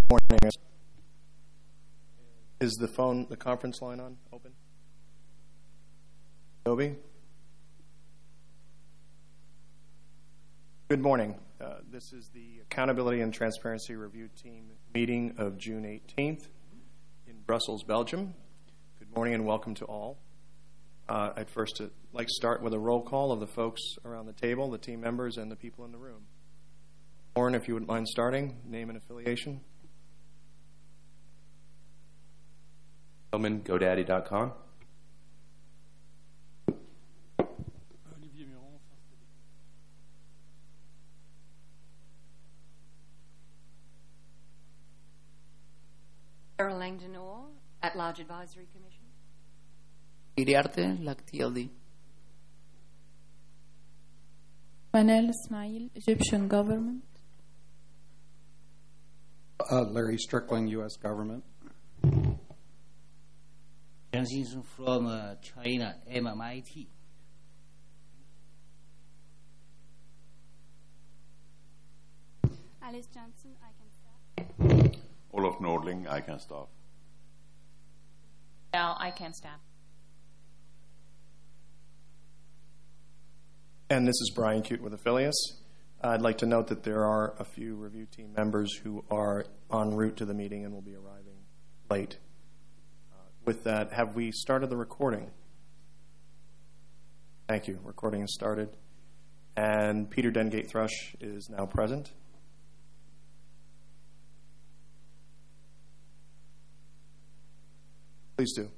Morning. Is the conference line on, open? Toby? Good morning. This is the Accountability and Transparency Review Team meeting of June 18th in Brussels, Belgium. Good morning and welcome to all. I'd first like to start with a roll call of the folks around the table, the team members, and the people in the room. Lauren, if you wouldn't mind starting, name and affiliation. GoDaddy.com. Carol Langdon-Orr, At-Large Advisory Commission. Iriarte, LAC-TLD. Manel Ismail, Egyptian Government. Larry Strickling, U.S. Government. Johnson from China, MIT. Alice Johnson, I can start. Olof Nordling, I can start. I can start. And this is Brian Cute with Affilius. I'd like to note that there are a few review team members who are en route to the meeting and will be arriving late. With that, have we started the recording? Thank you. Recording has started. And Peter Dengate Thrush is now present. Please do.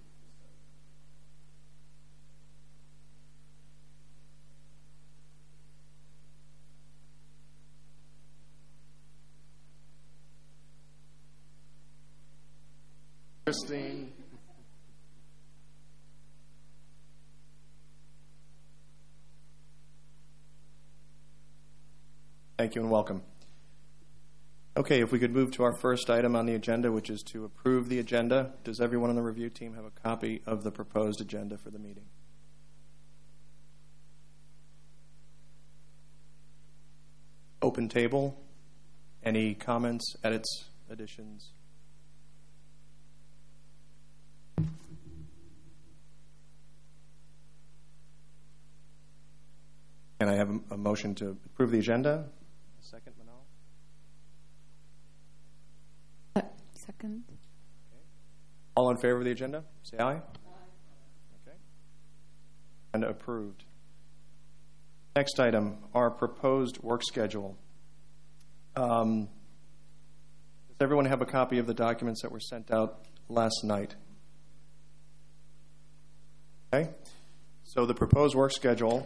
Christine. Thank you and welcome. Okay, if we could move to our first item on the agenda, which is to approve the agenda. Does everyone on the review team have a copy of the proposed agenda for the meeting? Open table. Any comments, edits, additions? Can I have a motion to approve the agenda? A second, Manal? Second. Okay. All in favor of the agenda? Say aye. Aye. Okay. And approved. Next item, our proposed work schedule. Does everyone have a copy of the documents that were sent out last night? Okay. So the proposed work schedule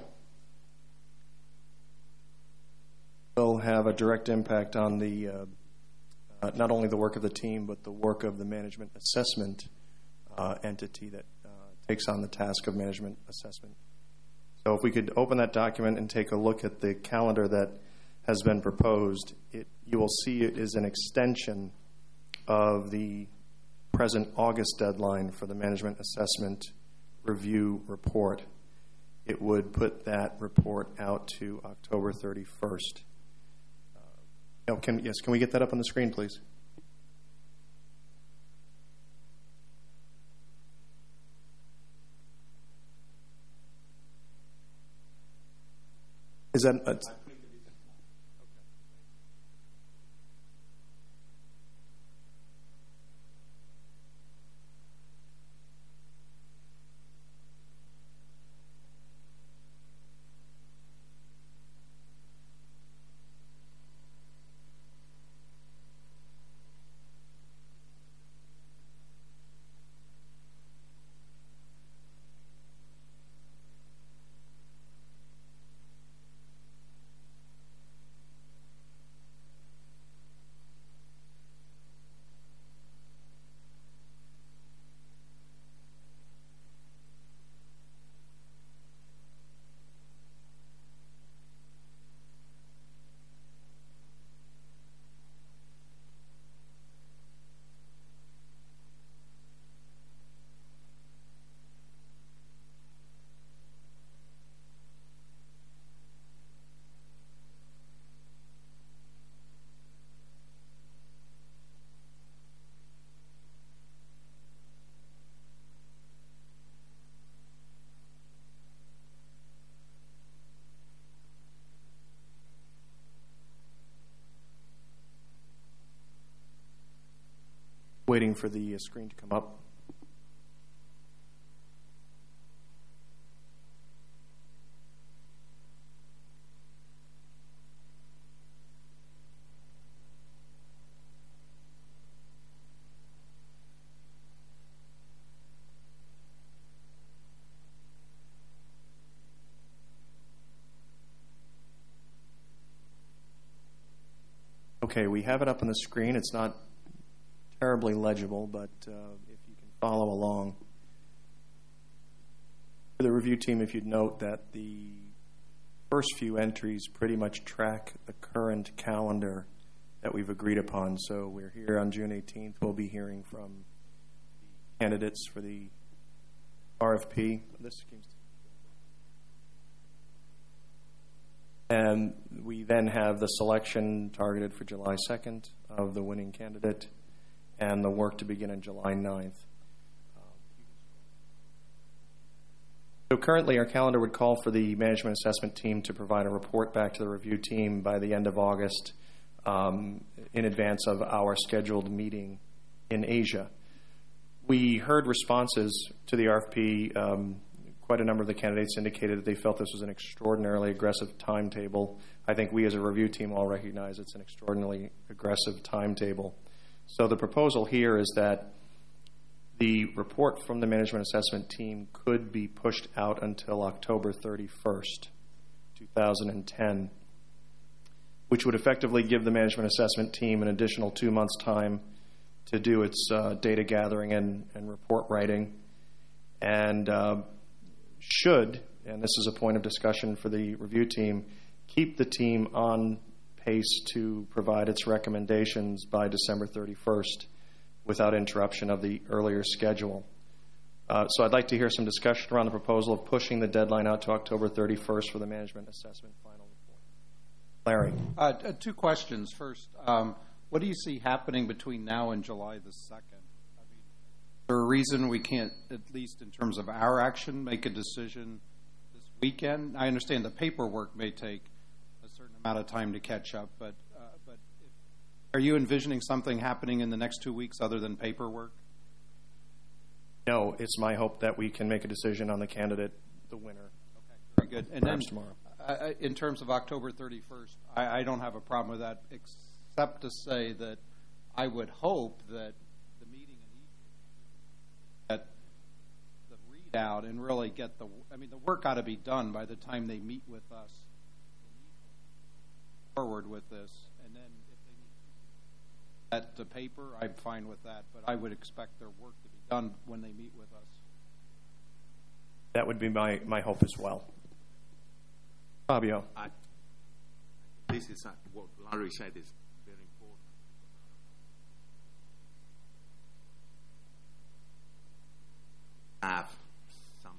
will have a direct impact on the not only the work of the team, but the work of the management assessment entity that takes on the task of management assessment. So if we could open that document and take a look at the calendar that has been proposed, you will see it is an extension of the present August deadline for the management assessment review report. It would put that report out to October 31st. Can we get that up on the screen, please? Is that waiting for the screen to come up. Okay, we have it up on the screen. It's not terribly legible, but if you can follow along. For the review team, if you'd note that the first few entries pretty much track the current calendar that we've agreed upon. So we're here on June 18th. We'll be hearing from the candidates for the RFP. And we then have the selection targeted for July 2nd of the winning candidate and the work to begin on July 9th. So currently our calendar would call for the management assessment team to provide a report back to the review team by the end of August in advance of our scheduled meeting in Asia. We heard responses to the RFP. Quite a number of the candidates indicated that they felt this was an extraordinarily aggressive timetable. I think we as a review team all recognize it's an extraordinarily aggressive timetable. So the proposal here is that the report from the management assessment team could be pushed out until October 31st, 2010, which would effectively give the management assessment team an additional 2 months' time to do its data gathering and report writing. And should, and this is a point of discussion for the review team, keep the team on pace to provide its recommendations by December 31st without interruption of the earlier schedule. So I'd like to hear some discussion around the proposal of pushing the deadline out to October 31st for the management assessment final report. Larry. 2 questions. First, what do you see happening between now and July the 2nd? Is there a reason we can't, at least in terms of our action, make a decision this weekend? I understand the paperwork may take a certain amount of time to catch up, but are you envisioning something happening in the next 2 weeks other than paperwork? No, it's my hope that we can make a decision on the candidate, the winner. Okay, very good. And then tomorrow. In terms of October 31st, I don't have a problem with that, except to say that I would hope that the meeting in Egypt, that the readout and really get the work got to be done by the time they meet with us forward with this. And then if they need that to paper, I'm fine with that. But I would expect their work to be done when they meet with us. That would be my hope as well. Fabio. This is what Larry said is very important. Have some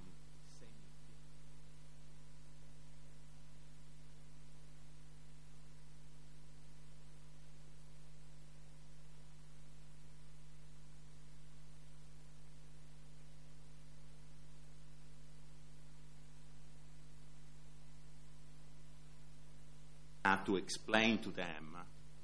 have to explain to them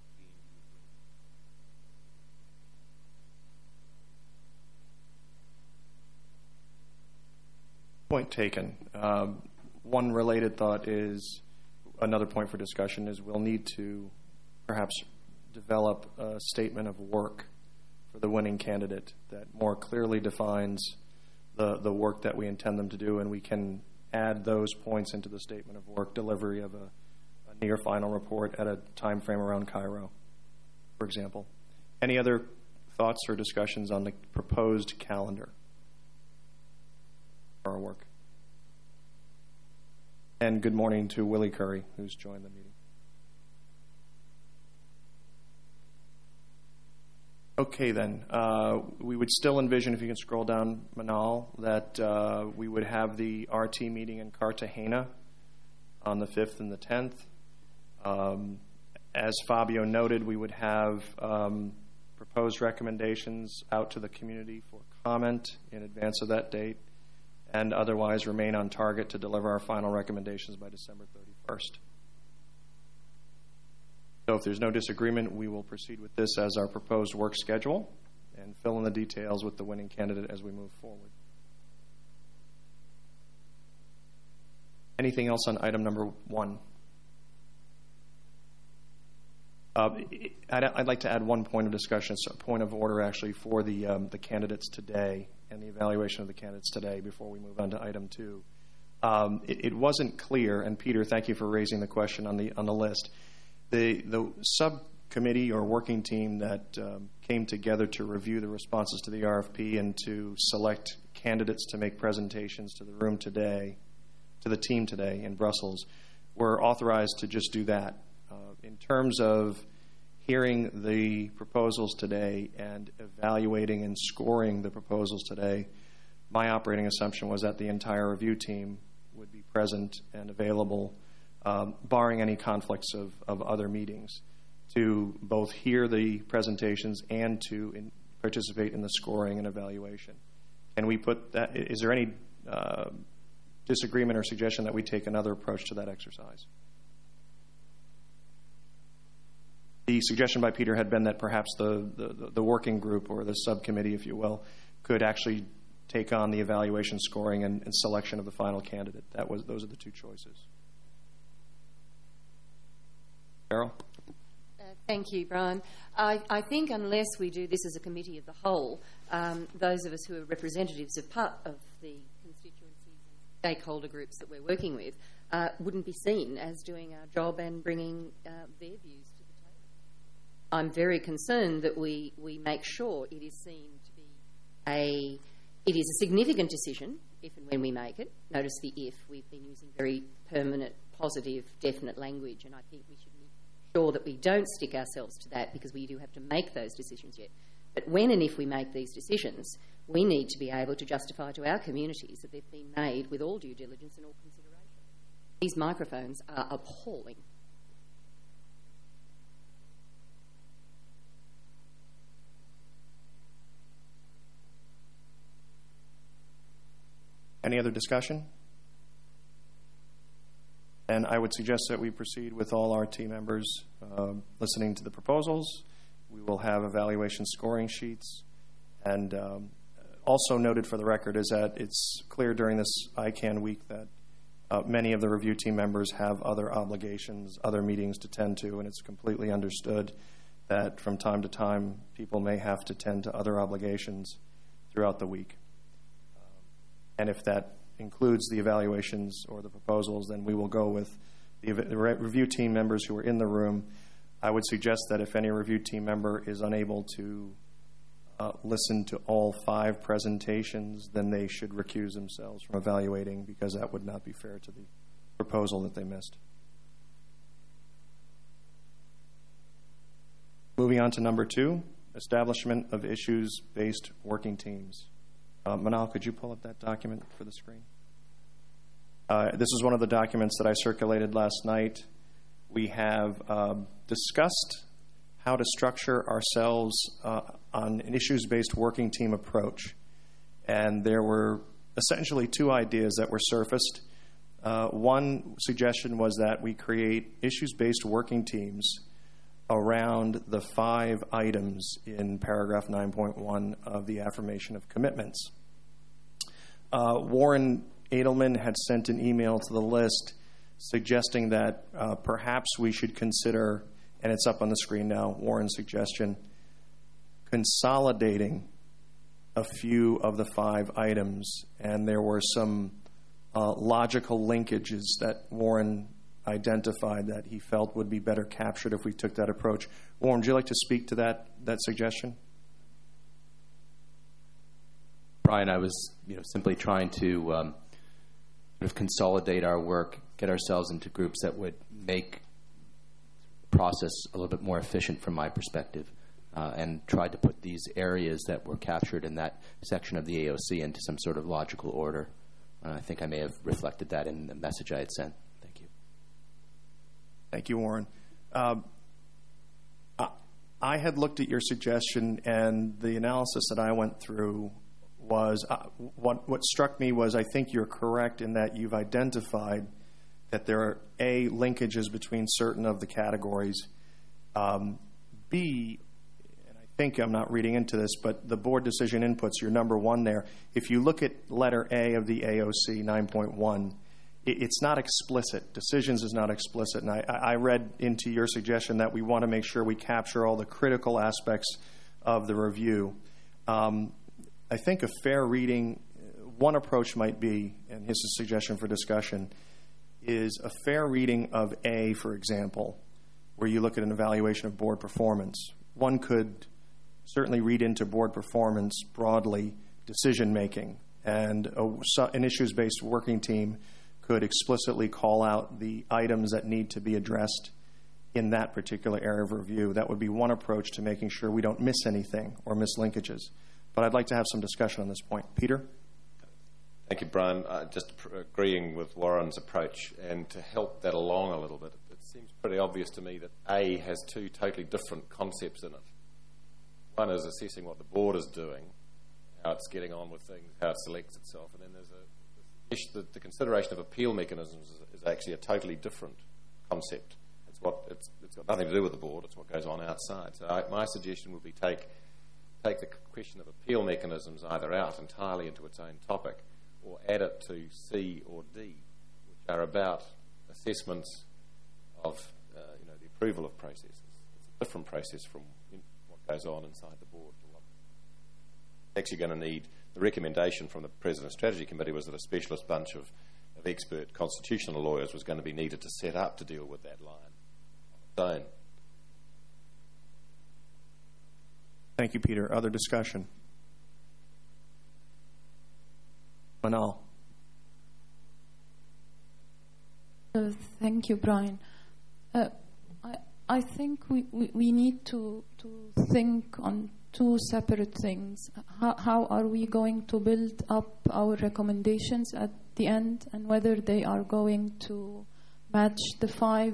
Point taken. One related thought is, another point for discussion is we'll need to perhaps develop a statement of work for the winning candidate that more clearly defines the work that we intend them to do, and we can add those points into the statement of work, delivery of a near final report at a time frame around Cairo, for example. Any other thoughts or discussions on the proposed calendar for our work? And good morning to Willie Curry, who's joined the meeting. Okay, then. We would still envision, if you can scroll down, Manal, that we would have the RT meeting in Cartagena on the 5th and the 10th. As Fabio noted, we would have proposed recommendations out to the community for comment in advance of that date, and otherwise remain on target to deliver our final recommendations by December 31st. So if there's no disagreement, we will proceed with this as our proposed work schedule, and fill in the details with the winning candidate as we move forward. Anything else on item number 1? I'd like to add one point of discussion, a point of order actually for the candidates today and the evaluation of the candidates today before we move on to item 2. It wasn't clear, and Peter, thank you for raising the question on the list. The subcommittee or working team that came together to review the responses to the RFP and to select candidates to make presentations to the room today, to the team today in Brussels, were authorized to just do that. In terms of hearing the proposals today and evaluating and scoring the proposals today, my operating assumption was that the entire review team would be present and available, barring any conflicts of other meetings, to both hear the presentations and to participate in the scoring and evaluation. Can we put that? Is there any disagreement or suggestion that we take another approach to that exercise? The suggestion by Peter had been that perhaps the working group or the subcommittee, if you will, could actually take on the evaluation, scoring, and selection of the final candidate. Those are the two choices. Carol? Thank you, Brian. I think unless we do this as a committee of the whole, those of us who are representatives of part of the constituencies and stakeholder groups that we're working with wouldn't be seen as doing our job and bringing their views to the table. I'm very concerned that we make sure it is seen to be it is a significant decision if and when we make it. Notice the if. We've been using very permanent, positive, definite language, and I think we should make sure that we don't stick ourselves to that because we do have to make those decisions yet. But when and if we make these decisions, we need to be able to justify to our communities that they've been made with all due diligence and all consideration. These microphones are appalling. Any other discussion? And I would suggest that we proceed with all our team members listening to the proposals. We will have evaluation scoring sheets. And also noted for the record is that it's clear during this ICANN week that many of the review team members have other obligations, other meetings to tend to, and it's completely understood that from time to time people may have to tend to other obligations throughout the week. And if that includes the evaluations or the proposals, then we will go with the review team members who are in the room. I would suggest that if any review team member is unable to listen to all 5 presentations, then they should recuse themselves from evaluating because that would not be fair to the proposal that they missed. Moving on to number 2, establishment of issues-based working teams. Manal, could you pull up that document for the screen? This is one of the documents that I circulated last night. We have discussed how to structure ourselves on an issues-based working team approach. And there were essentially 2 ideas that were surfaced. One suggestion was that we create issues-based working teams around the 5 items in paragraph 9.1 of the affirmation of commitments. Warren Edelman had sent an email to the list suggesting that perhaps we should consider, and it's up on the screen now, Warren's suggestion, consolidating a few of the 5 items. And there were some logical linkages that Warren identified that he felt would be better captured if we took that approach. Warren, would you like to speak to that suggestion? Brian, I was simply trying to sort of consolidate our work, get ourselves into groups that would make the process a little bit more efficient from my perspective, and tried to put these areas that were captured in that section of the AOC into some sort of logical order. I think I may have reflected that in the message I had sent. Thank you. Thank you, Warren. I had looked at your suggestion, and the analysis that I went through was what struck me was I think you're correct in that you've identified that there are A, linkages between certain of the categories, B, and I think I'm not reading into this, but the board decision inputs, your number one there. If you look at letter A of the AOC 9.1, it's not explicit. Decisions is not explicit. And I read into your suggestion that we want to make sure we capture all the critical aspects of the review. I think a fair reading, one approach might be, and here's a suggestion for discussion, is a fair reading of A, for example, where you look at an evaluation of board performance. One could certainly read into board performance broadly decision-making, and an issues-based working team could explicitly call out the items that need to be addressed in that particular area of review. That would be one approach to making sure we don't miss anything or miss linkages. But I'd like to have some discussion on this point. Peter? Thank you, Brian. Just agreeing with Warren's approach, and to help that along a little bit, it seems pretty obvious to me that A has two totally different concepts in it. One is assessing what the board is doing, how it's getting on with things, how it selects itself, and then there's the consideration of appeal mechanisms is actually a totally different concept. It's got nothing to do with the board, it's what goes on outside. So my suggestion would be take the question of appeal mechanisms either out entirely into its own topic, or add it to C or D, which are about assessments of the approval of processes. It's a different process from what goes on inside the board. Actually going to need the recommendation from the President's Strategy Committee was that a specialist bunch of expert constitutional lawyers was going to be needed to set up to deal with that line on its own. Thank you, Peter. Other discussion? Manal. Thank you, Brian. I think we need to think on two separate things. How are we going to build up our recommendations at the end, and whether they are going to match the five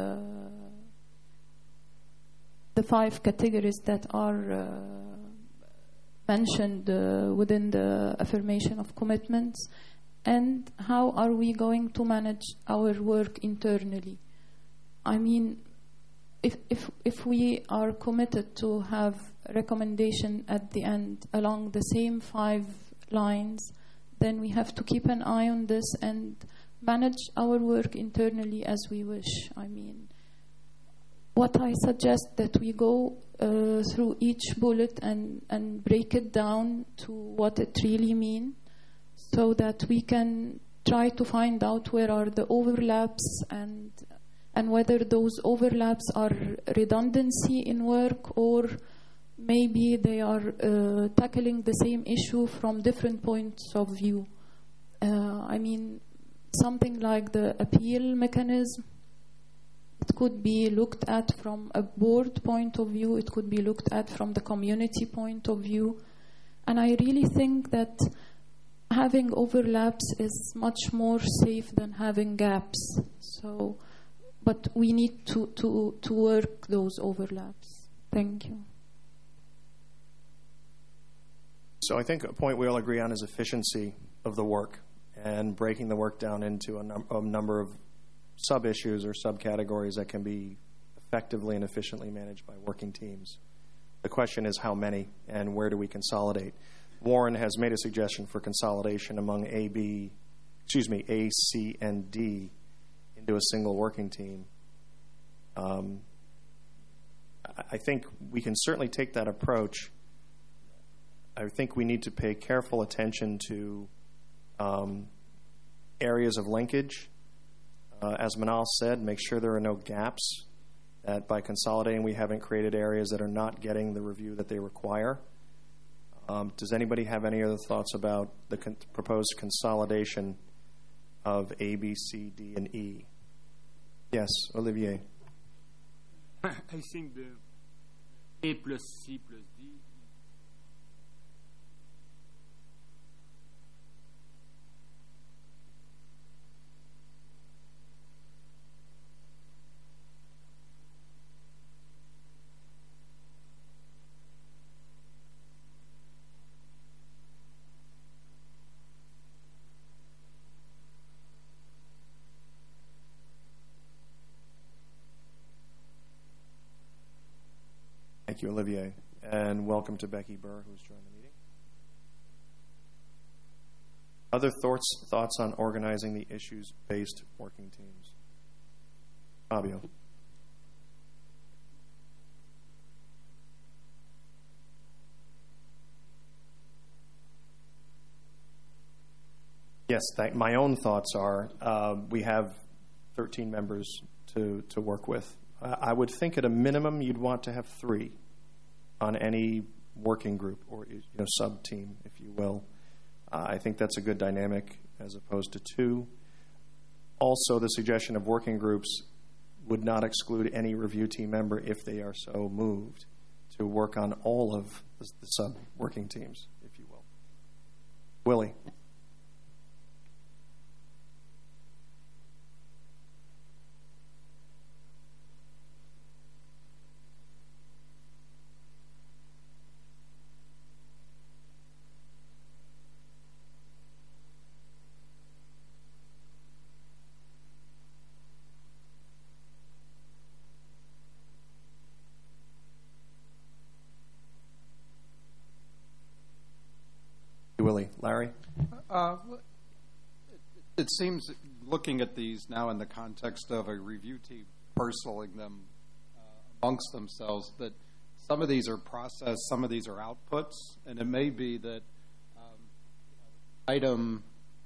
categories that are mentioned within the affirmation of commitments, and how are we going to manage our work internally? I mean, if we are committed to have a recommendation at the end along the same 5 lines, then we have to keep an eye on this and manage our work internally as we wish. I mean, what I suggest that we go through each bullet and break it down to what it really means, so that we can try to find out where are the overlaps and whether those overlaps are redundancy in work, or maybe they are tackling the same issue from different points of view. I mean, something like the appeal mechanism, it could be looked at from a board point of view, it could be looked at from the community point of view. And I really think that having overlaps is much more safe than having gaps. So, but we need to work those overlaps. Thank you. So I think a point we all agree on is efficiency of the work and breaking the work down into a number of sub-issues or subcategories that can be effectively and efficiently managed by working teams. The question is how many and where do we consolidate? Warren has made a suggestion for consolidation among A, C, and D into a single working team. I think we can certainly take that approach. I think we need to pay careful attention to areas of linkage. As Manal said, make sure there are no gaps, that by consolidating we haven't created areas that are not getting the review that they require. Does anybody have any other thoughts about the proposed consolidation of A, B, C, D, and E? Yes, Olivier. I think the A plus C plus D. Thank you, Olivier. and welcome to Becky Burr, who's joined the meeting. Other thoughts on organizing the issues-based working teams? Fabio. Yes, my own thoughts are we have 13 members to work with. I would think at a minimum you'd want to have 3 on any working group or sub-team, if you will. I think that's a good dynamic as opposed to 2. Also, the suggestion of working groups would not exclude any review team member if they are so moved to work on all of the sub-working teams, if you will. Willie. Willie. Larry? It seems, looking at these now in the context of a review team parceling them amongst themselves, that some of these are process, some of these are outputs, and it may be that item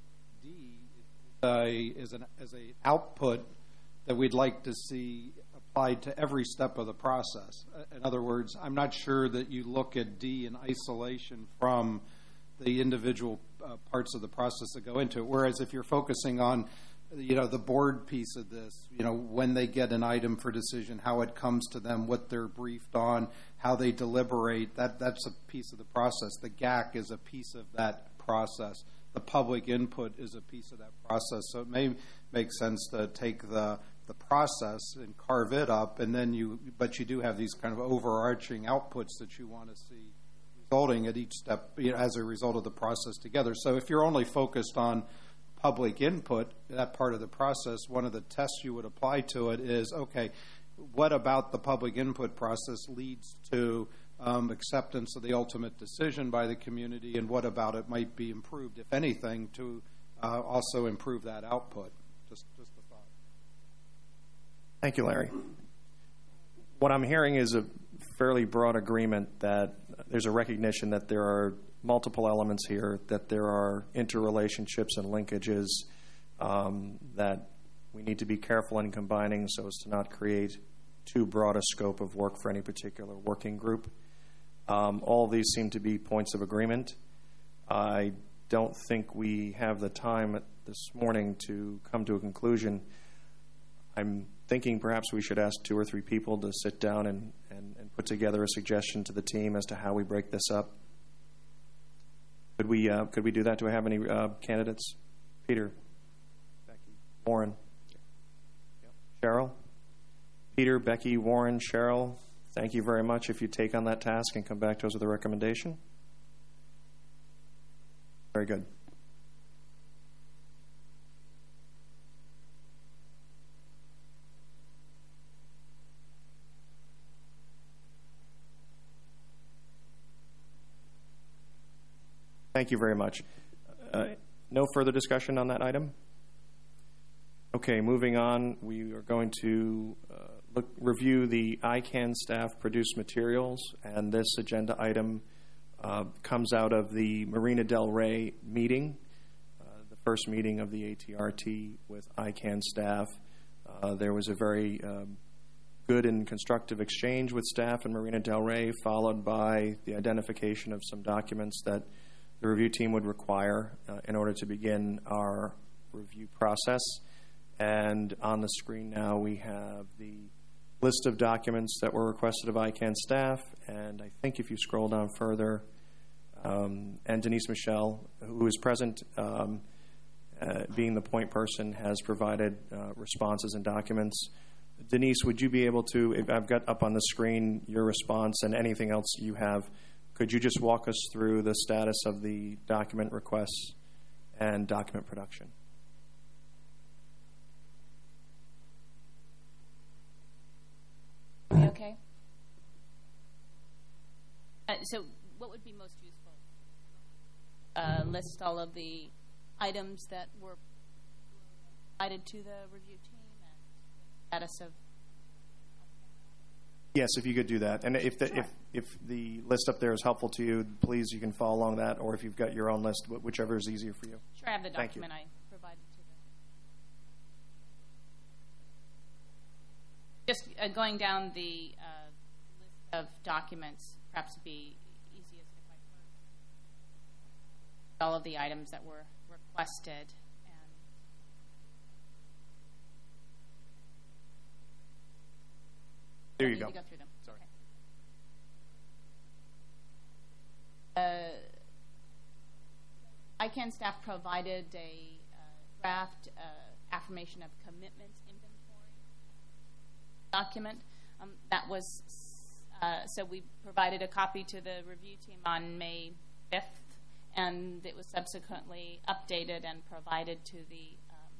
D is an output that we'd like to see applied to every step of the process. In other words, I'm not sure that you look at D in isolation from the individual parts of the process that go into it. Whereas if you're focusing on, the board piece of this, when they get an item for decision, how it comes to them, what they're briefed on, how they deliberate, that's a piece of the process. The GAC is a piece of that process. The public input is a piece of that process. So it may make sense to take the process and carve it up, and then but you do have these kind of overarching outputs that you want to see resulting at each step as a result of the process together. So if you're only focused on public input, that part of the process, one of the tests you would apply to it is, okay, what about the public input process leads to acceptance of the ultimate decision by the community, and what about it might be improved, if anything, to also improve that output? Just a thought. Thank you, Larry. What I'm hearing is a fairly broad agreement that there's a recognition that there are multiple elements here, that there are interrelationships and linkages that we need to be careful in combining so as to not create too broad a scope of work for any particular working group. All of these seem to be points of agreement. I don't think we have the time this morning to come to a conclusion. I'm thinking perhaps we should ask 2 or 3 people to sit down and put together a suggestion to the team as to how we break this up. Could we do that? Do I have any candidates? Peter, Becky, Warren, Cheryl? Peter, Becky, Warren, Cheryl, thank you very much if you take on that task and come back to us with a recommendation. Very good. Thank you very much. No further discussion on that item? Okay, moving on, we are going to review the ICANN staff produced materials, and this agenda item comes out of the Marina Del Rey meeting, the first meeting of the ATRT with ICANN staff. There was a very good and constructive exchange with staff in Marina Del Rey, followed by the identification of some documents that the review team would require in order to begin our review process. And on the screen now we have the list of documents that were requested of ICANN staff, and I think if you scroll down further, and Denise Michelle, who is present, being the point person, has provided responses and documents. Denise, would you be able to, if I've got up on the screen your response and anything else you have, could you just walk us through the status of the document requests and document production? Are we okay? So what would be most useful? List all of the items that were provided to the review team and the status of... Yes, if you could do that. And if the list up there is helpful to you, please, you can follow along that, or if you've got your own list, whichever is easier for you. Sure, I have the Thank you. document I provided to them. Just going down the list of documents, perhaps it'd be easiest if I first all of the items that were requested. There you go. Go through them. Sorry. ICANN staff provided a draft affirmation of commitments inventory document. That was so we provided a copy to the review team on May 5th, and it was subsequently updated and provided to the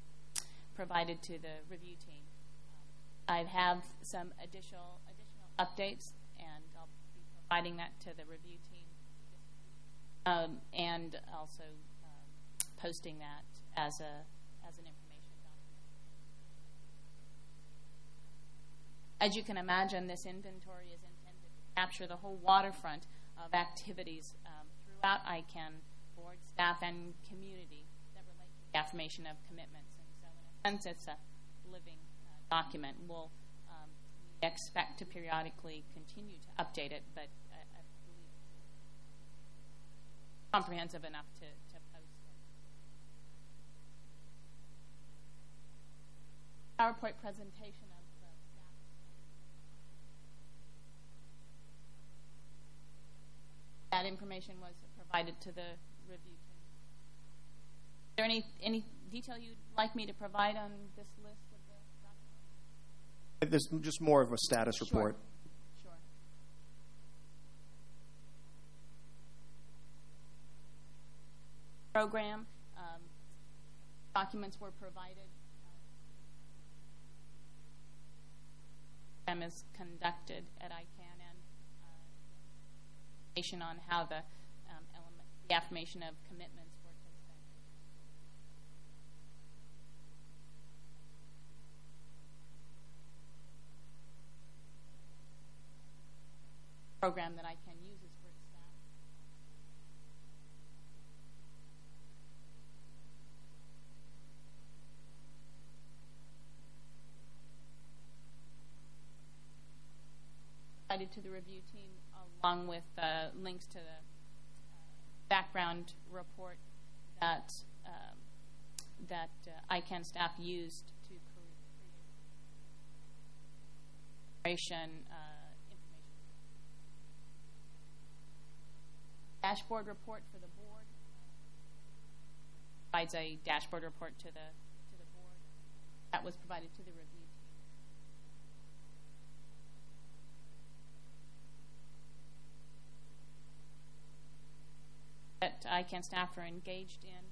review team. I have some additional updates, and I'll be providing that to the review team, and also posting that as an information document. As you can imagine, this inventory is intended to capture the whole waterfront of activities throughout ICANN, board, staff, and community that relate to the affirmation of commitments. And so, in a sense, it's a living document. We'll expect to periodically continue to update it, but I believe it's comprehensive enough to post it. PowerPoint presentation of the staff. That information was provided to the review team. Is there any detail you'd like me to provide on this list? There's just more of a status report. Sure. Program documents were provided. Program is conducted at ICANN, and information on how the affirmation of commitments were conducted. Program that ICANN uses for its staff. Provided to the review team, along with links to the background report that ICANN staff used to create dashboard report for the board. Provides a dashboard report to the board. That was provided to the review team. That ICANN staff are engaged in.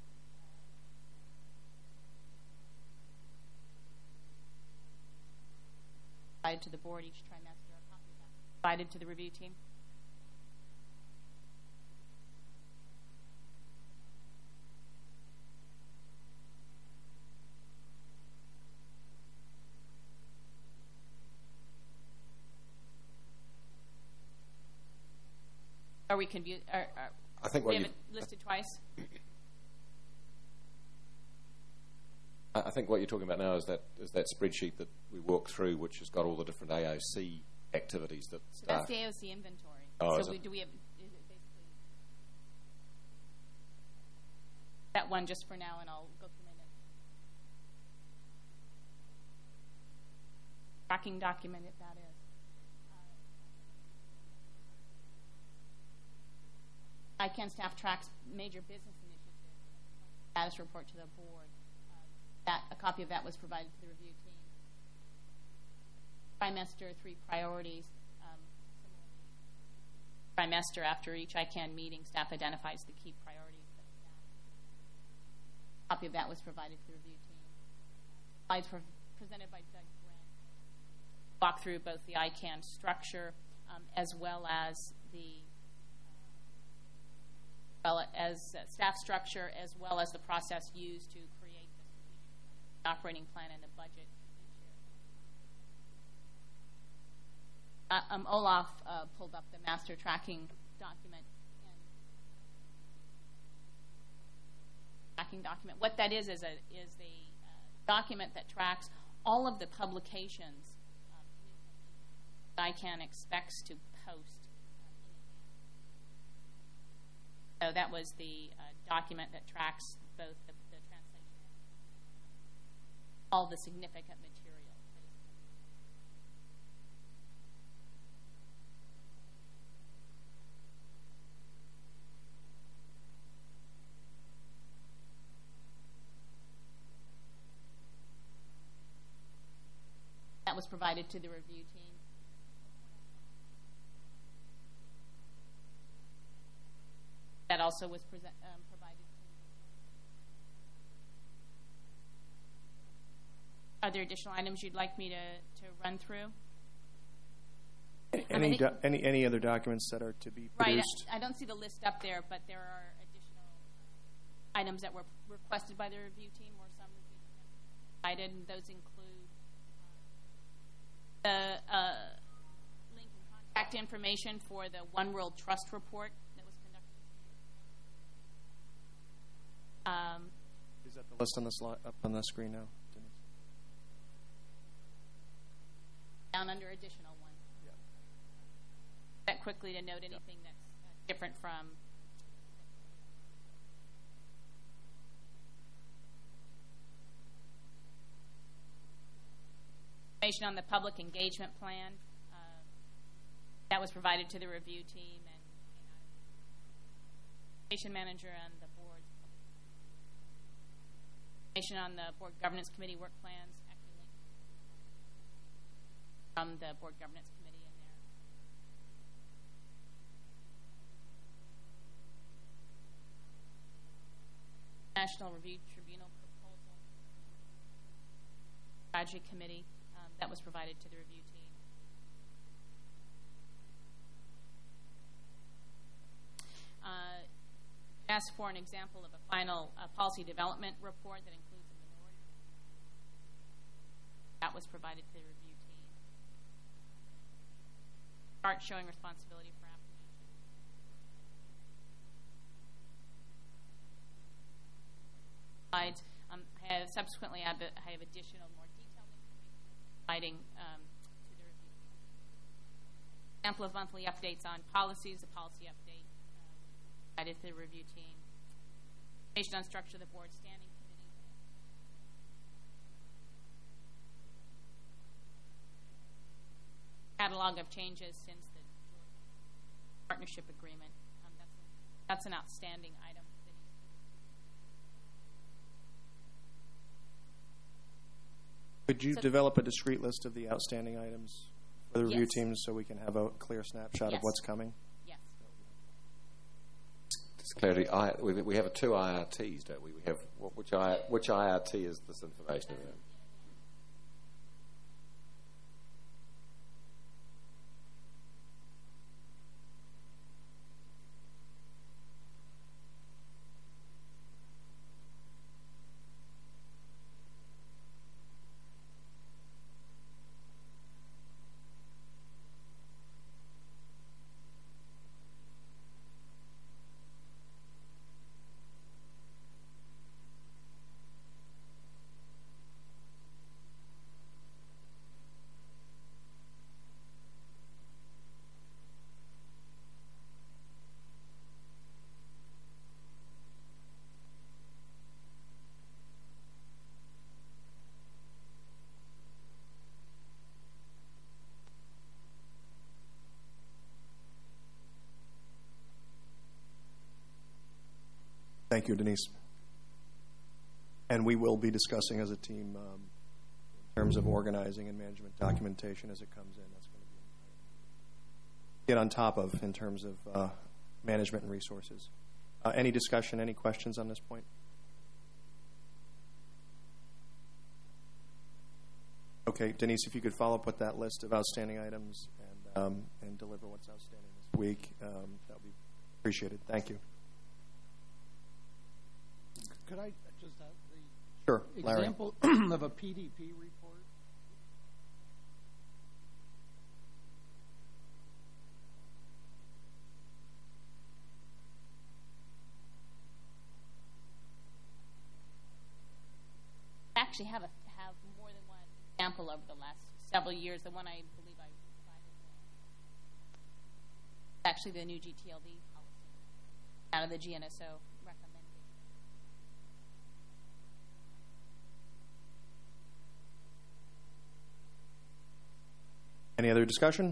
Provided to the board each trimester. A copy of that provided to the review team. Are we confused? I think we have it listed twice. I think what you're talking about now is that spreadsheet that we walked through, which has got all the different AOC activities that so staff. That's the AOC inventory. Oh, so do we have? Is it basically that one just for now, and I'll go through my notes. Tracking document, if that is. ICANN staff tracks major business initiatives. Status report to the board. A copy of that was provided to the review team. Trimester 3 priorities. Trimester after each ICANN meeting, staff identifies the key priorities for the staff. A copy of that was provided to the review team. Slides were presented by Doug Grant. Walk through both the ICANN structure as well as the well as staff structure, as well as the process used to create the operating plan and the budget. Olaf pulled up the master tracking document. What that is the document that tracks all of the publications ICANN expects to post. So that was the document that tracks both the translation, all the significant material. That was provided to the review team. That also was provided to. Are there additional items you'd like me to run through? Any other documents that are to be produced? Right. I don't see the list up there, but there are additional items that were requested by the review team or some review team provided, and those include the link and contact information for the One World Trust report that was conducted. Is that the list on the slide up on the screen now, Denise? Down under additional one. Yeah. That quickly to note anything that's different from. Information on the public engagement plan that was provided to the review team and education manager and the board. Information on the board governance committee work plans actually from the board governance committee in there. National Review Tribunal proposal. Strategy committee. That was provided to the review team. Asked for an example of a final policy development report that includes a minority. That was provided to the review team. Chart showing responsibility for applications. Subsequently, I have additional more providing to the review. Example of monthly updates on policies, a policy update provided to the review team. Information on structure of the board standing committee. Catalog of changes since the partnership agreement. That's an outstanding item. Could you develop a discrete list of the outstanding items for the review teams so we can have a clear snapshot of what's coming? Yes. Just clarity, we have two IRTs, don't we? We have which IRT is this information about? Thank you, Denise. And we will be discussing as a team in terms of organizing and management documentation as it comes in. That's going to be get on top of in terms of management and resources. Any discussion, any questions on this point? Okay, Denise, if you could follow up with that list of outstanding items and deliver what's outstanding this week, that would be appreciated. Thank you. could I just have the Sure, Larry. example of a PDP report? I actually have more than one example over the last several years. The one I believe I provided is actually the new GTLD policy out of the GNSO recommendation. Any other discussion?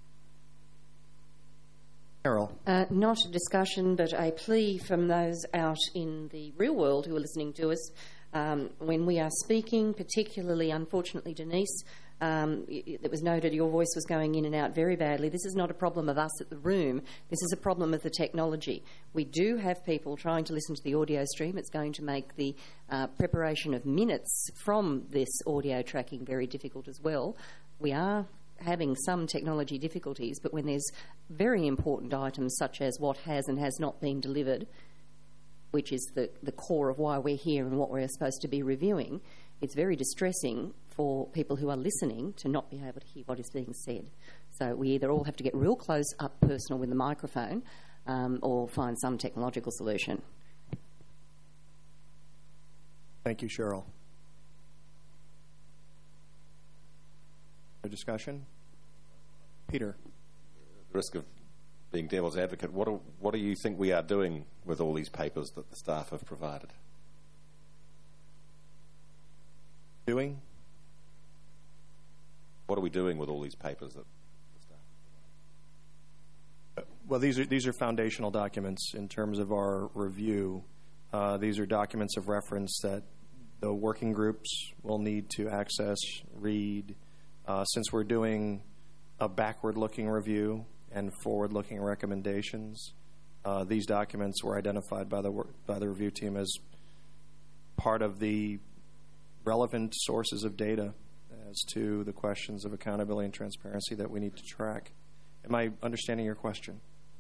Carol. Not a discussion, but a plea from those out in the real world who are listening to us. When we are speaking, particularly, unfortunately, Denise, it was noted your voice was going in and out very badly. This is not a problem of us at the room. This is a problem of the technology. We do have people trying to listen to the audio stream. It's going to make the preparation of minutes from this audio tracking very difficult as well. We are having some technology difficulties, but when there's very important items such as what has and has not been delivered, which is the core of why we're here and what we're supposed to be reviewing, it's very distressing for people who are listening to not be able to hear what is being said. So we either all have to get real close up personal with the microphone or find some technological solution. Thank you, Cheryl. A discussion? Peter. The risk of being devil's advocate, what do you think we are doing with all these papers that the staff have provided? Doing? What are we doing with all these papers that the staff? Well, these are foundational documents in terms of our review. These are documents of reference that the working groups will need to access, read. Since we're doing a backward-looking review and forward-looking recommendations, these documents were identified by the review team as part of the relevant sources of data as to the questions of accountability and transparency that we need to track. Am I understanding your question?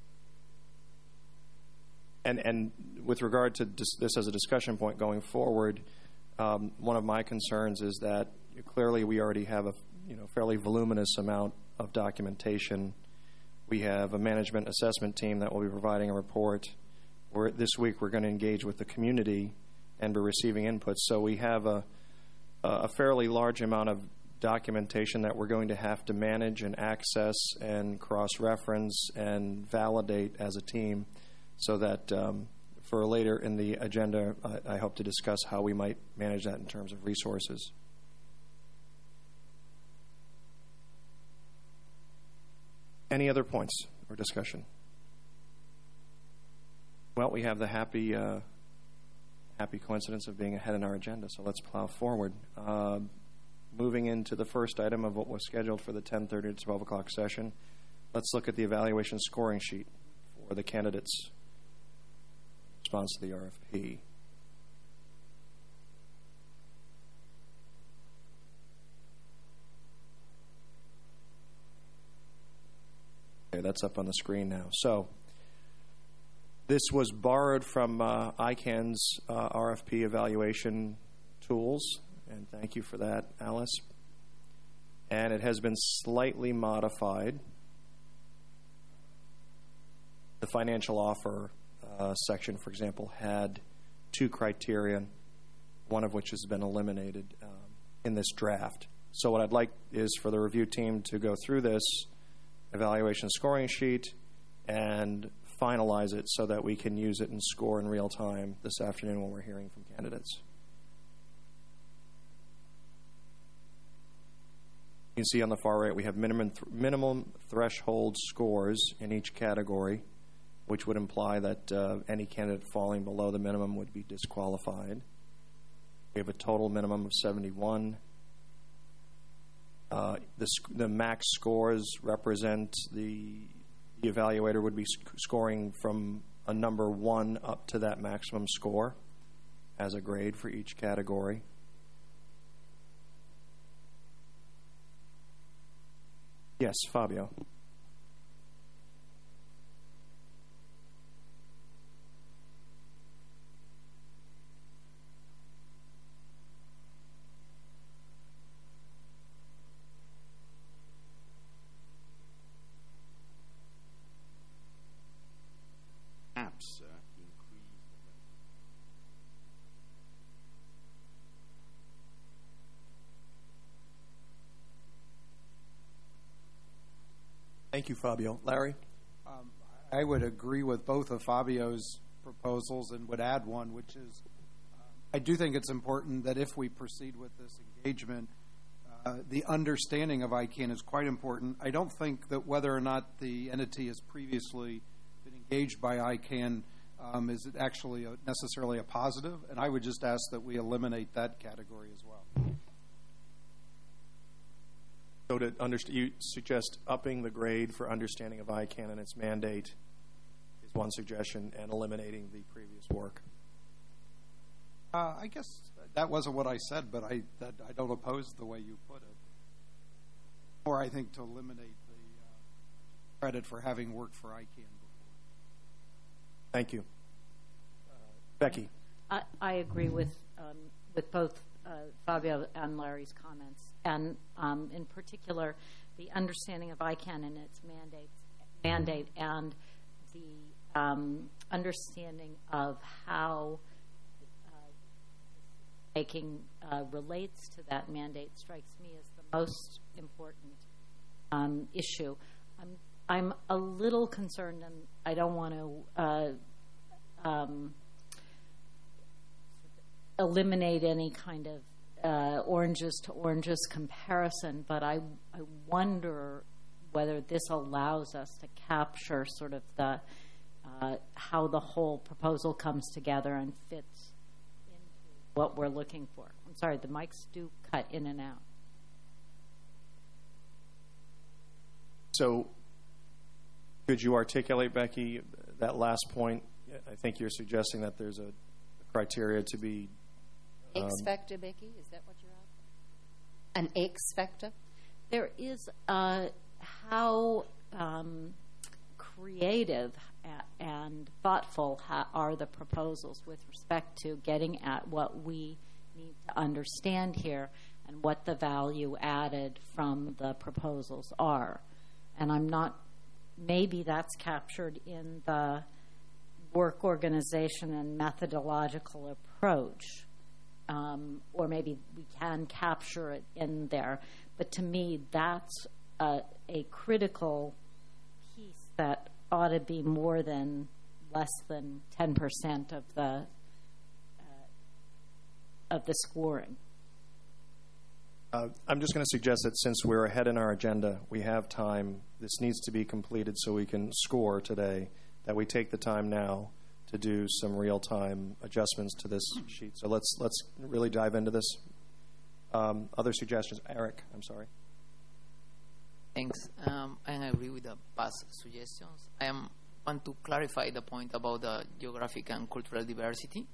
And with regard to this as a discussion point going forward, one of my concerns is that clearly we already have a fairly voluminous amount of documentation. We have a management assessment team that will be providing a report. This week we're going to engage with the community and be receiving inputs. So we have a fairly large amount of documentation that we're going to have to manage and access and cross-reference and validate as a team, so that for later in the agenda, I hope to discuss how we might manage that in terms of resources. Any other points or discussion? Well, we have the happy coincidence of being ahead in our agenda, so let's plow forward. Moving into the first item of what was scheduled for the 10:30 to 12 o'clock session, let's look at the evaluation scoring sheet for the candidates in response to the RFP. Okay, that's up on the screen now. So this was borrowed from ICANN's RFP evaluation tools, and thank you for that, Alice. And it has been slightly modified. The financial offer section, for example, had two criteria, one of which has been eliminated in this draft. So what I'd like is for the review team to go through this evaluation scoring sheet and finalize it so that we can use it and score in real time this afternoon when we're hearing from candidates. You can see on the far right we have minimum threshold scores in each category, which would imply that any candidate falling below the minimum would be disqualified. We have a total minimum of 71. The max scores represent the evaluator would be scoring from a number 1 up to that maximum score as a grade for each category. Yes, Fabio. perhaps increase. Thank you, Fabio. Larry? I would agree with both of Fabio's proposals and would add one, which is I do think it's important that if we proceed with this engagement, the understanding of ICANN is quite important. I don't think that whether or not the entity has previously been engaged by ICANN is it actually necessarily a positive, and I would just ask that we eliminate that category as well. So you suggest upping the grade for understanding of ICANN and its mandate is one suggestion, and eliminating the previous work. I guess that wasn't what I said, but I don't oppose the way you put it. Or I think to eliminate the credit for having worked for ICANN before. Thank you. Becky? I agree with both Fabio and Larry's comments, and in particular, the understanding of ICANN and its mandate, and the understanding of how making relates to that mandate strikes me as the most important issue. I'm a little concerned, and I don't want to eliminate any kind of oranges to oranges comparison, but I wonder whether this allows us to capture sort of the how the whole proposal comes together and fits into what we're looking for. I'm sorry, the mics do cut in and out. So could you articulate, Becky, that last point? I think you're suggesting that there's a criteria to be X factor, Becky? Is that what you're asking? An X factor? There is how creative and thoughtful are the proposals with respect to getting at what we need to understand here and what the value added from the proposals are. And I'm not, maybe that's captured in the work organization and methodological approach. Or maybe we can capture it in there. But to me, that's a critical piece that ought to be more than less than 10% of the scoring. I'm just going to suggest that since we're ahead in our agenda, we have time. This needs to be completed so we can score today, that we take the time now to do some real-time adjustments to this sheet. So let's really dive into this. Other suggestions? Eric, I'm sorry. Thanks. I agree with the past suggestions. I want to clarify the point about the geographic and cultural diversity.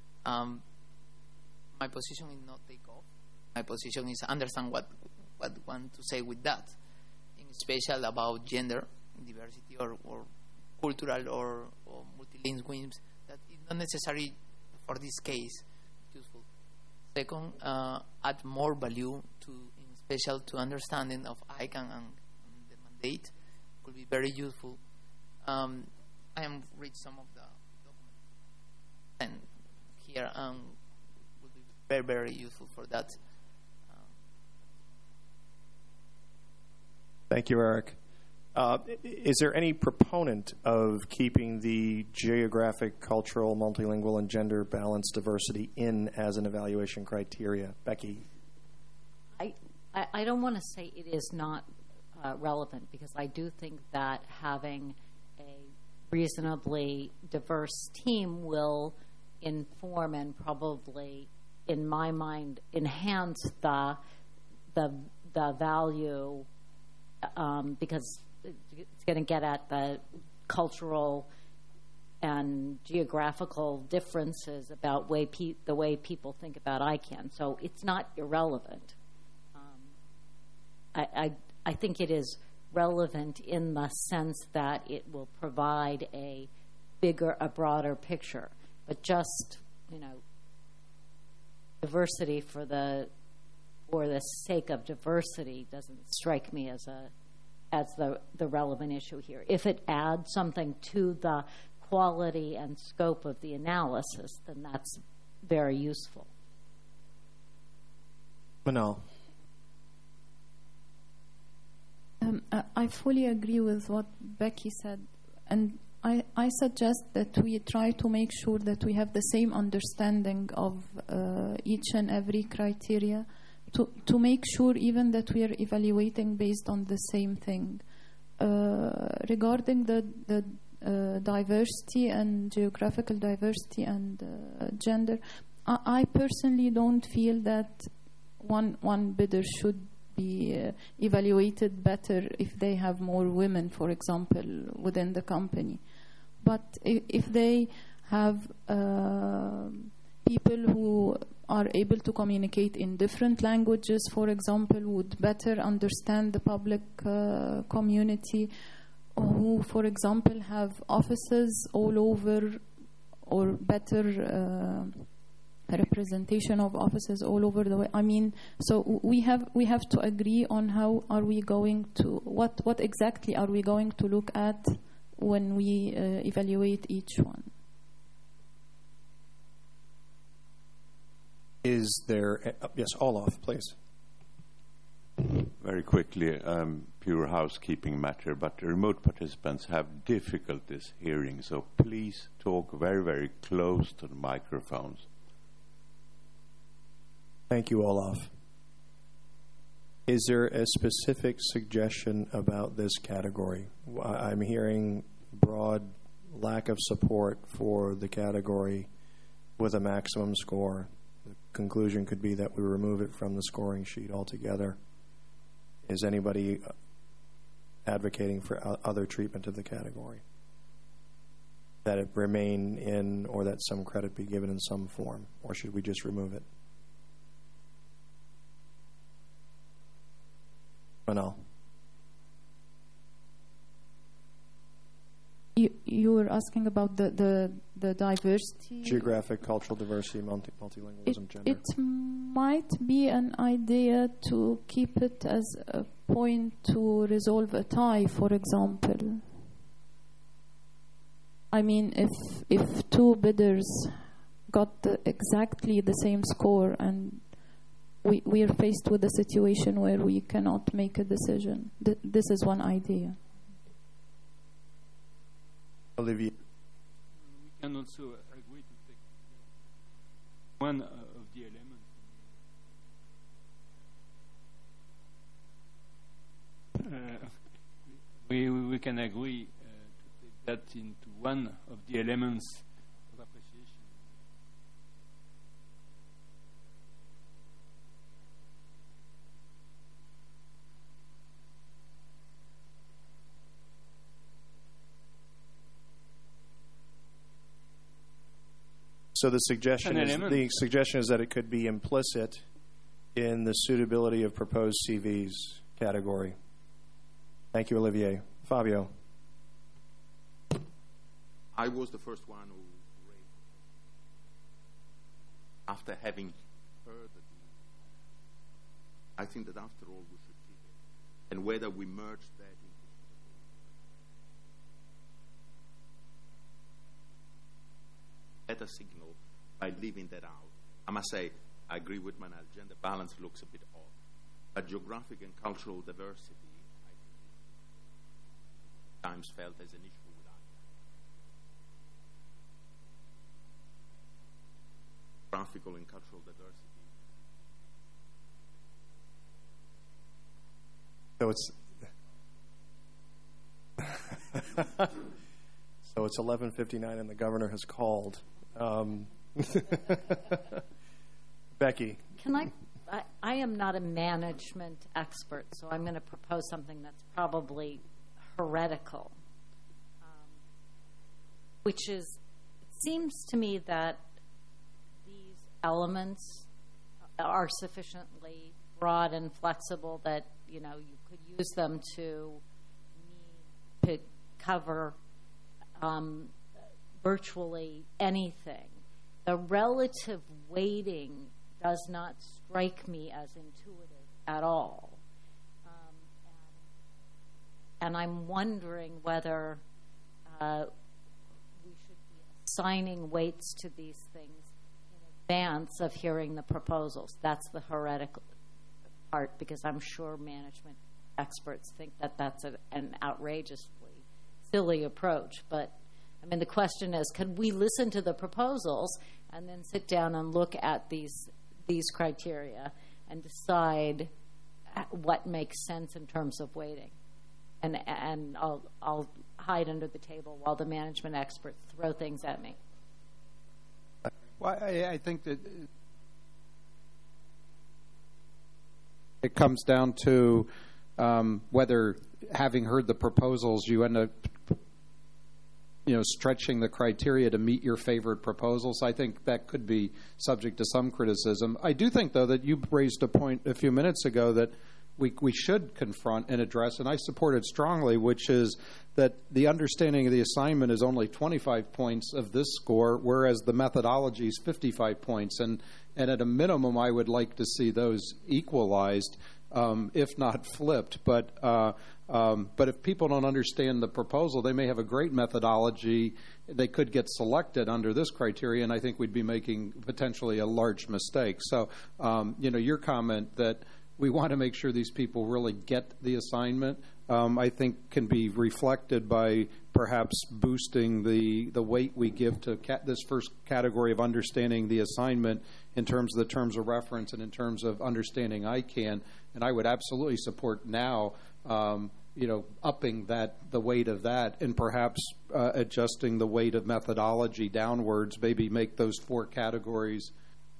My position is not take off. My position is understand what want to say with that, in special about gender diversity or cultural or multilingualism, that is not necessary for this case useful. Second, add more value to, in special to understanding of ICANN and the mandate could be very useful. I am read some of the documents and here would be very, very useful for that. Thank you, Eric. Is there any proponent of keeping the geographic, cultural, multilingual, and gender balance diversity in as an evaluation criteria? Becky? I don't want to say it is not relevant, because I do think that having a reasonably diverse team will inform and probably, in my mind, enhance the value, because it's going to get at the cultural and geographical differences about the way people think about ICANN. So it's not irrelevant. I think it is relevant in the sense that it will provide a broader picture. But just, diversity for the sake of diversity doesn't strike me as the relevant issue here. If it adds something to the quality and scope of the analysis, then that's very useful. Manal. I fully agree with what Becky said, and I suggest that we try to make sure that we have the same understanding of each and every criteria to make sure even that we are evaluating based on the same thing. Regarding the diversity and geographical diversity and gender, I personally don't feel that one bidder should be evaluated better if they have more women, for example, within the company. But if they have people who are able to communicate in different languages, for example, would better understand the public community, who, for example, have offices all over, or better representation of offices all over the way. I mean, so we have to agree on how are we going to, what exactly are we going to look at when we evaluate each one. Is there, yes, Olaf, please. Very quickly, pure housekeeping matter, but remote participants have difficulties hearing, so please talk very, very close to the microphones. Thank you, Olaf. Is there a specific suggestion about this category? I'm hearing broad lack of support for the category with a maximum score. The conclusion could be that we remove it from the scoring sheet altogether. Is anybody advocating for other treatment of the category? That it remain in, or that some credit be given in some form? Or should we just remove it? Manal. You were asking about the diversity? Geographic, cultural diversity, multilingualism, gender. It might be an idea to keep it as a point to resolve a tie, for example. I mean, if two bidders got exactly the same score and we are faced with a situation where we cannot make a decision. This is one idea. Olivier. We can also agree to take one of the elements. We can agree to take that into one of the elements of appreciation. So the suggestion is that it could be implicit in the suitability of proposed CVs category. Thank you, Olivier. Fabio. I was the first one who raised it after having heard the I think that after all we should keep it, and whether we merge that into better signal by leaving that out. I must say, I agree with Manal, gender balance looks a bit odd. But geographic and cultural diversity, I think, is times felt as an issue with us. Geographical and cultural diversity. So it's 11:59 and the governor has called. Becky. Can I am not a management expert, so I'm going to propose something that's probably heretical, which is, it seems to me that these elements are sufficiently broad and flexible that, you know, you could use them to cover virtually anything. The relative weighting does not strike me as intuitive at all. And I'm wondering whether we assigning weights to these things in advance of hearing the proposals. That's the heretical part, because I'm sure management experts think that that's an outrageously silly approach. But, I mean, the question is, can we listen to the proposals and then sit down and look at these criteria and decide what makes sense in terms of weighting? And I'll hide under the table while the management experts throw things at me. Well, I think that it comes down to whether, having heard the proposals, you end up, stretching the criteria to meet your favorite proposals. I think that could be subject to some criticism. I do think, though, that you raised a point a few minutes ago that we should confront and address, and I support it strongly, which is that the understanding of the assignment is only 25 points of this score, whereas the methodology is 55 points. And at a minimum, I would like to see those equalized, if not flipped. But if people don't understand the proposal, they may have a great methodology. They could get selected under this criteria, and I think we'd be making potentially a large mistake. So, your comment that we want to make sure these people really get the assignment, I think can be reflected by perhaps boosting the weight we give to this first category of understanding the assignment in terms of the terms of reference and in terms of understanding ICANN. And I would absolutely support now, upping the weight of that and perhaps adjusting the weight of methodology downwards, maybe make those 4 categories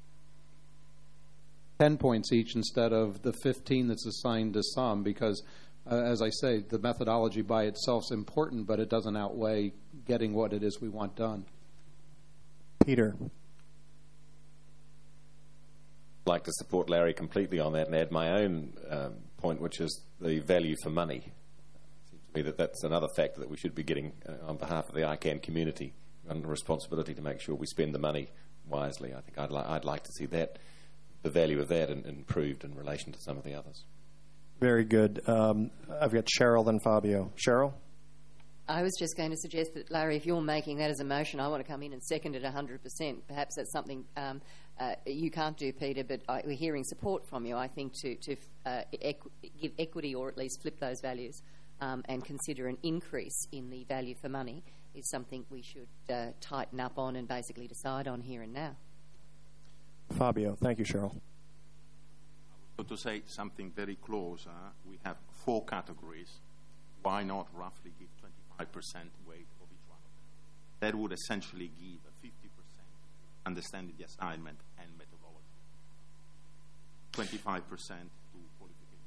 10 points each instead of the 15 that's assigned to some, because, as I say, the methodology by itself is important, but it doesn't outweigh getting what it is we want done. Peter. I'd like to support Larry completely on that and add my own point, which is the value for money. It seems to me that that's another factor that we should be getting on behalf of the ICANN community, under responsibility to make sure we spend the money wisely. I think I'd like to see that, the value of that, improved in relation to some of the others. Very good. I've got Cheryl, then Fabio. Cheryl? I was just going to suggest that, Larry, if you're making that as a motion, I want to come in and second it 100%. Perhaps that's something you can't do, Peter, but we're hearing support from you, I think, to give equity or at least flip those values and consider an increase in the value for money is something we should tighten up on and basically decide on here and now. Fabio. Thank you, Cheryl. So to say something very close, we have 4 categories. Why not roughly give 25% weight of each one of them? That would essentially give a 50% understanding the assignment and methodology. 25% to qualification.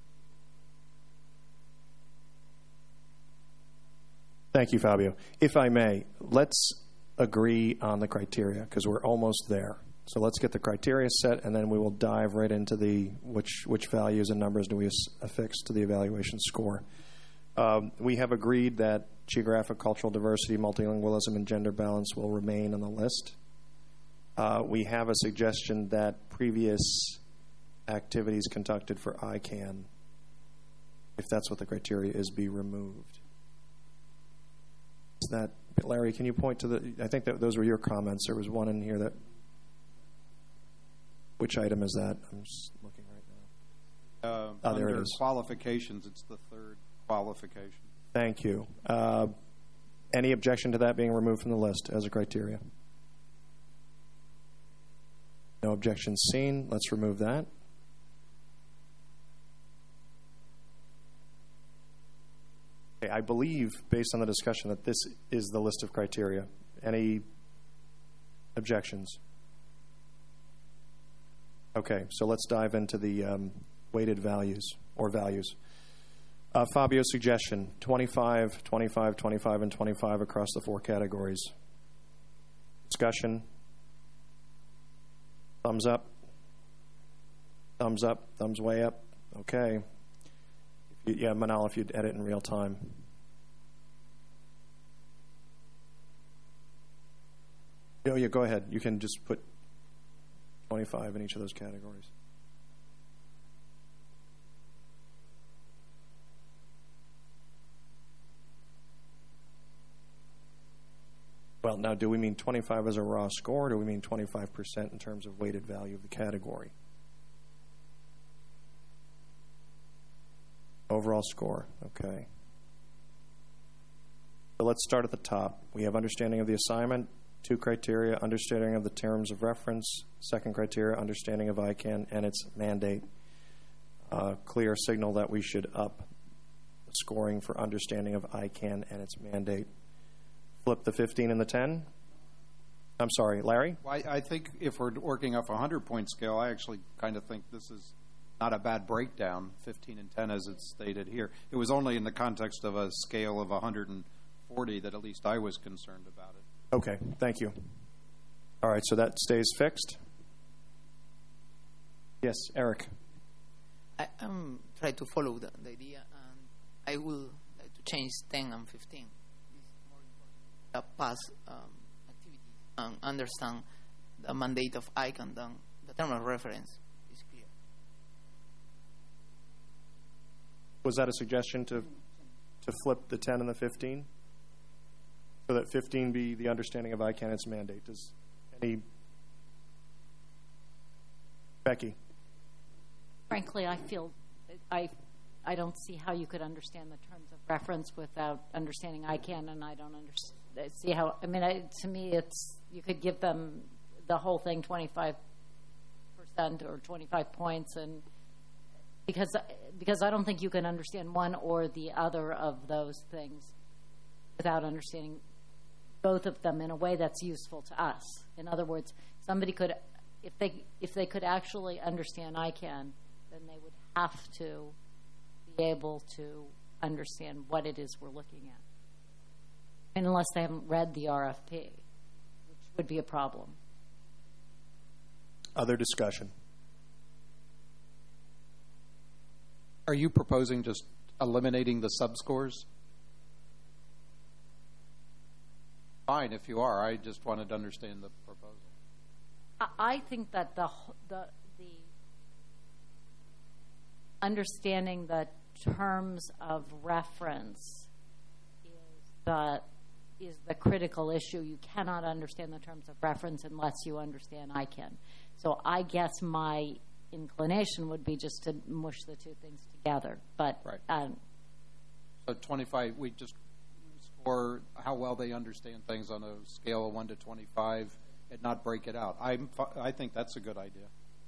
Thank you, Fabio. If I may, let's agree on the criteria because we're almost there. So let's get the criteria set, and then we will dive right into the which values and numbers do we affix to the evaluation score. We have agreed that geographic, cultural diversity, multilingualism, and gender balance will remain on the list. We have a suggestion that previous activities conducted for ICANN, if that's what the criteria is, be removed. Is that, Larry, can you point to the, I think that those were your comments. There was one in here that, which item is that? I'm just looking right now. There it is. Qualifications, it's the 3rd qualification. Thank you. Any objection to that being removed from the list as a criteria? No objections seen. Let's remove that. Okay, I believe, based on the discussion, that this is the list of criteria. Any objections? Okay, so let's dive into the weighted values or values. Fabio's suggestion, 25, 25, 25, and 25 across the 4 categories. Discussion? Thumbs up? Thumbs up? Thumbs way up? Okay. Yeah, Manal, if you'd edit in real time. Oh, yeah, go ahead. You can just put 25 in each of those categories. Well, now, do we mean 25 as a raw score, or do we mean 25% in terms of weighted value of the category? Overall score, okay. So let's start at the top. We have understanding of the assignment, 2 criteria, understanding of the terms of reference, 2nd criteria, understanding of ICANN and its mandate. Clear signal that we should up the scoring for understanding of ICANN and its mandate. Flip the 15 and the 10. I'm sorry, Larry? Well, I think if we're working off a 100-point scale, I actually kind of think this is not a bad breakdown, 15 and 10 as it's stated here. It was only in the context of a scale of 140 that at least I was concerned about it. Okay, thank you. All right, so that stays fixed. Yes, Eric. I try to follow the idea, and I will like to change 10 and 15. The past activities and understand the mandate of ICANN, then the term of reference is clear. Was that a suggestion to flip the 10 and the 15? So that 15 be the understanding of ICANN and its mandate. Does any... Becky? Frankly, I feel I don't see how you could understand the terms of reference without understanding ICANN, and I don't see how. I mean, to me, it's you could give them the whole thing 25% or 25 points, and because I don't think you can understand one or the other of those things without understanding both of them in a way that's useful to us. In other words, somebody could, if they could actually understand ICANN, then they would have to be able to understand what it is we're looking at. And unless they haven't read the RFP, which would be a problem. Other discussion? Are you proposing just eliminating the subscores? Fine, if you are. I just wanted to understand the proposal. I think that the understanding the terms of reference is the critical issue. You cannot understand the terms of reference unless you understand ICANN. So I guess my inclination would be just to mush the two things together. But right. So 25, we just score how well they understand things on a scale of 1 to 25 and not break it out. I think that's a good idea.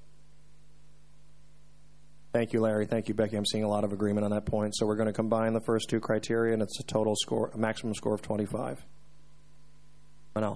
Thank you, Larry. Thank you, Becky. I'm seeing a lot of agreement on that point. So we're going to combine the first 2 criteria, and it's a total score, a maximum score of 25. Manal.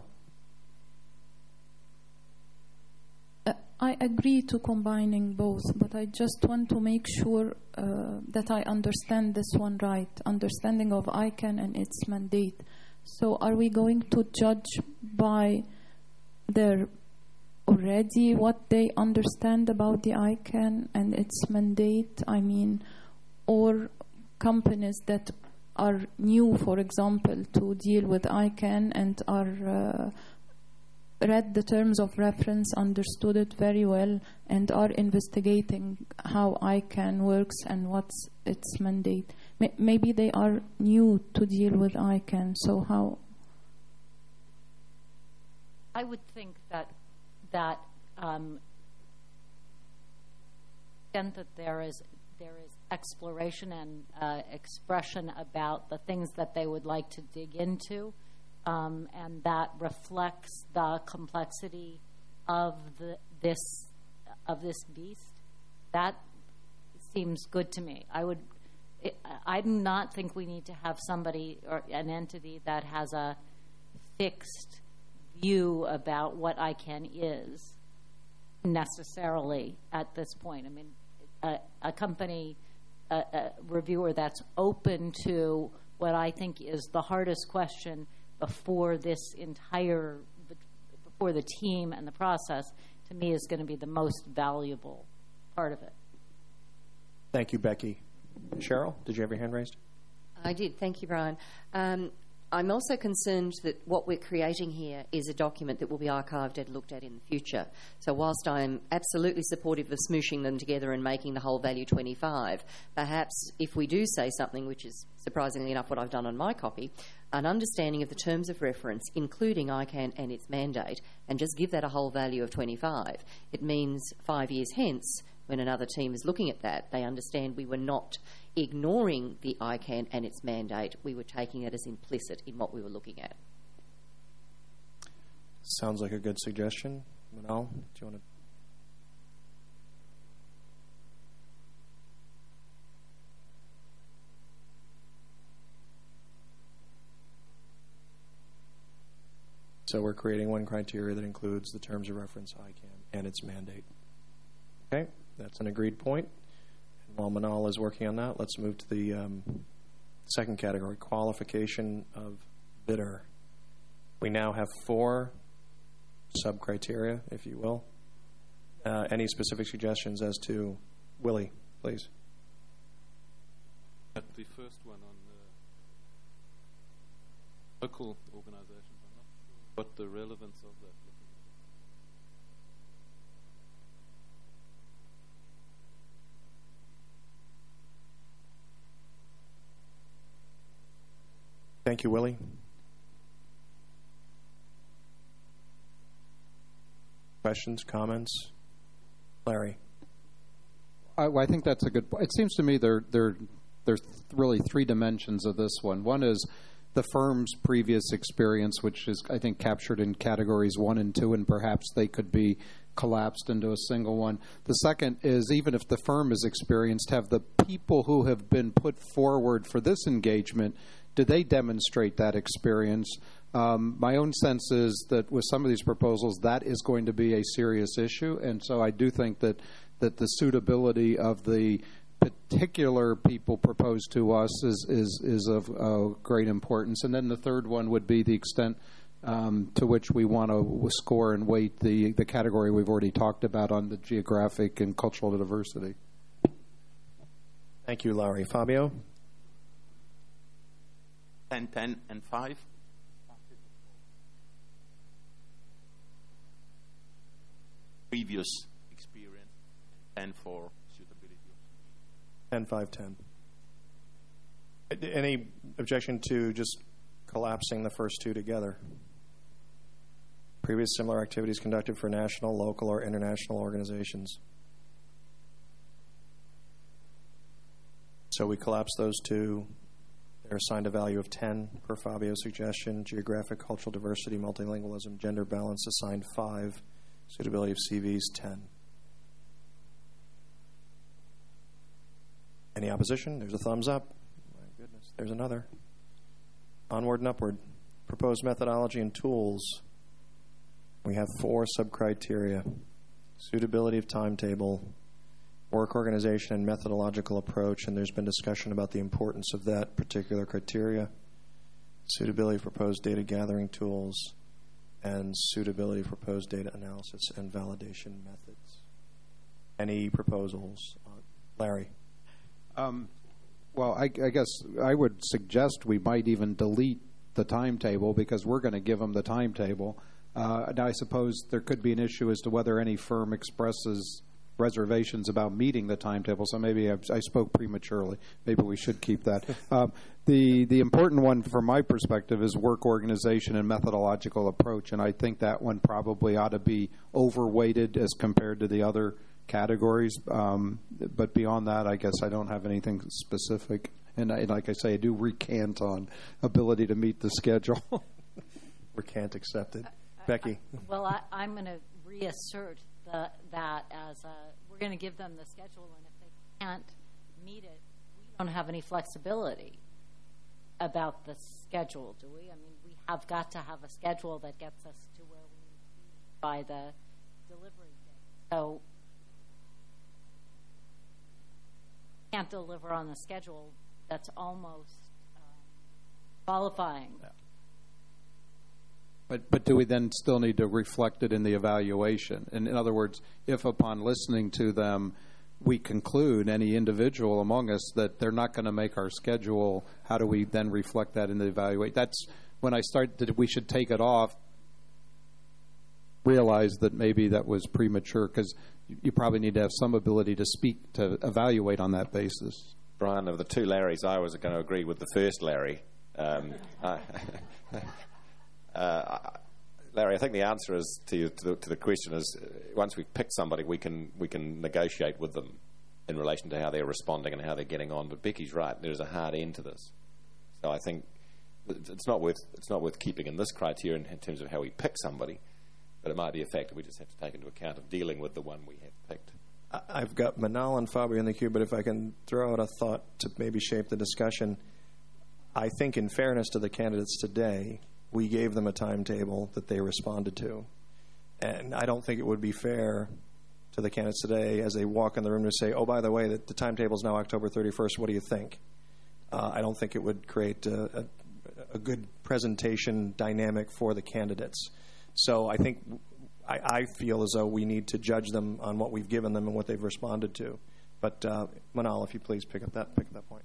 I agree to combining both, but I just want to make sure that I understand this one right, understanding of ICANN and its mandate. So are we going to judge by their already what they understand about the ICANN and its mandate? I mean, or companies that are new, for example, to deal with ICANN and are read the terms of reference, understood it very well, and are investigating how ICANN works and what's its mandate. Maybe they are new to deal with ICANN, so how? I would think that there is exploration and expression about the things that they would like to dig into, and that reflects the complexity of this beast. That seems good to me. I do not think we need to have somebody or an entity that has a fixed view about what ICANN is necessarily at this point. I mean, a company, a reviewer that's open to what I think is the hardest question before the team and the process, to me, is going to be the most valuable part of it. Thank you, Becky. Cheryl, did you have your hand raised? I did. Thank you, Brian. I'm also concerned that what we're creating here is a document that will be archived and looked at in the future. So whilst I'm absolutely supportive of smooshing them together and making the whole value 25, perhaps if we do say something, which is surprisingly enough what I've done on my copy, an understanding of the terms of reference, including ICANN and its mandate, and just give that a whole value of 25. It means 5 years hence, when another team is looking at that, they understand we were not ignoring the ICANN and its mandate. We were taking it as implicit in what we were looking at. Sounds like a good suggestion. Manal, do you want to? So we're creating one criteria that includes the terms of reference, ICANN, and its mandate. Okay, that's an agreed point. And while Manal is working on that, let's move to the second category, qualification of bidder. We now have 4 sub-criteria, if you will. Any specific suggestions as to, Willie, please? At the first one on local organizations, I'm not sure what the relevance of that would be. Thank you, Willie. Questions, comments? Larry? I think that's a good point. It seems to me there's really 3 dimensions of this one. One is the firm's previous experience, which is, I think, captured in categories 1 and 2, and perhaps they could be collapsed into a single one. The second is, even if the firm is experienced, have the people who have been put forward for this engagement, do they demonstrate that experience? My own sense is that with some of these proposals, that is going to be a serious issue, and so I do think that the suitability of the particular people proposed to us is of great importance. And then the third one would be the extent to which we want to score and weight the category we've already talked about on the geographic and cultural diversity. Thank you, Larry. Fabio? 10, 10, and 5. Previous experience, and for suitability. 10, 5, 10. Any objection to just collapsing the first 2 together? Previous similar activities conducted for national, local, or international organizations. So we collapse those 2. They're assigned a value of 10 per Fabio's suggestion. Geographic, cultural diversity, multilingualism, gender balance assigned 5. Suitability of CVs 10. Any opposition? There's a thumbs up. My goodness, there's another. Onward and upward. Proposed methodology and tools. We have 4 sub-criteria. Suitability of timetable, work organization and methodological approach, and there's been discussion about the importance of that particular criteria. Suitability of proposed data gathering tools, and suitability of proposed data analysis and validation methods. Any proposals? Larry? Well, I guess I would suggest we might even delete the timetable because we're going to give them the timetable. Now, I suppose there could be an issue as to whether any firm expresses reservations about meeting the timetable, so maybe I spoke prematurely. Maybe we should keep that. The important one from my perspective is work organization and methodological approach, and I think that one probably ought to be overweighted as compared to the other categories. But beyond that, I guess I don't have anything specific. And like I say, I do recant on ability to meet the schedule. Recant accepted. Becky? I'm going to reassert that as we're going to give them the schedule, and if they can't meet it, we don't have any flexibility about the schedule, do we? I mean, we have got to have a schedule that gets us to where we need to be by the delivery date. So can't deliver on the schedule, that's almost qualifying. Yeah. But do we then still need to reflect it in the evaluation? And in other words, if upon listening to them, we conclude, any individual among us, that they're not going to make our schedule, how do we then reflect that in the evaluation? That's when I started, we should take it off, realize that maybe that was premature, because you probably need to have some ability to speak, to evaluate on that basis. Brian, of the 2 Larrys, I was going to agree with the first Larry. Larry, I think the answer is to the question is once we've picked somebody, we can negotiate with them in relation to how they're responding and how they're getting on. But Becky's right; there's a hard end to this. So I think it's not worth keeping in this criteria in terms of how we pick somebody, but it might be a factor we just have to take into account of dealing with the one we have picked. I've got Manal and Fabio in the queue, but if I can throw out a thought to maybe shape the discussion, I think in fairness to the candidates today, we gave them a timetable that they responded to. And I don't think it would be fair to the candidates today as they walk in the room to say, oh, by the way, the timetable is now October 31st. What do you think? I don't think it would create a good presentation dynamic for the candidates. So I think I feel as though we need to judge them on what we've given them and what they've responded to. But Manal, if you please pick up that point.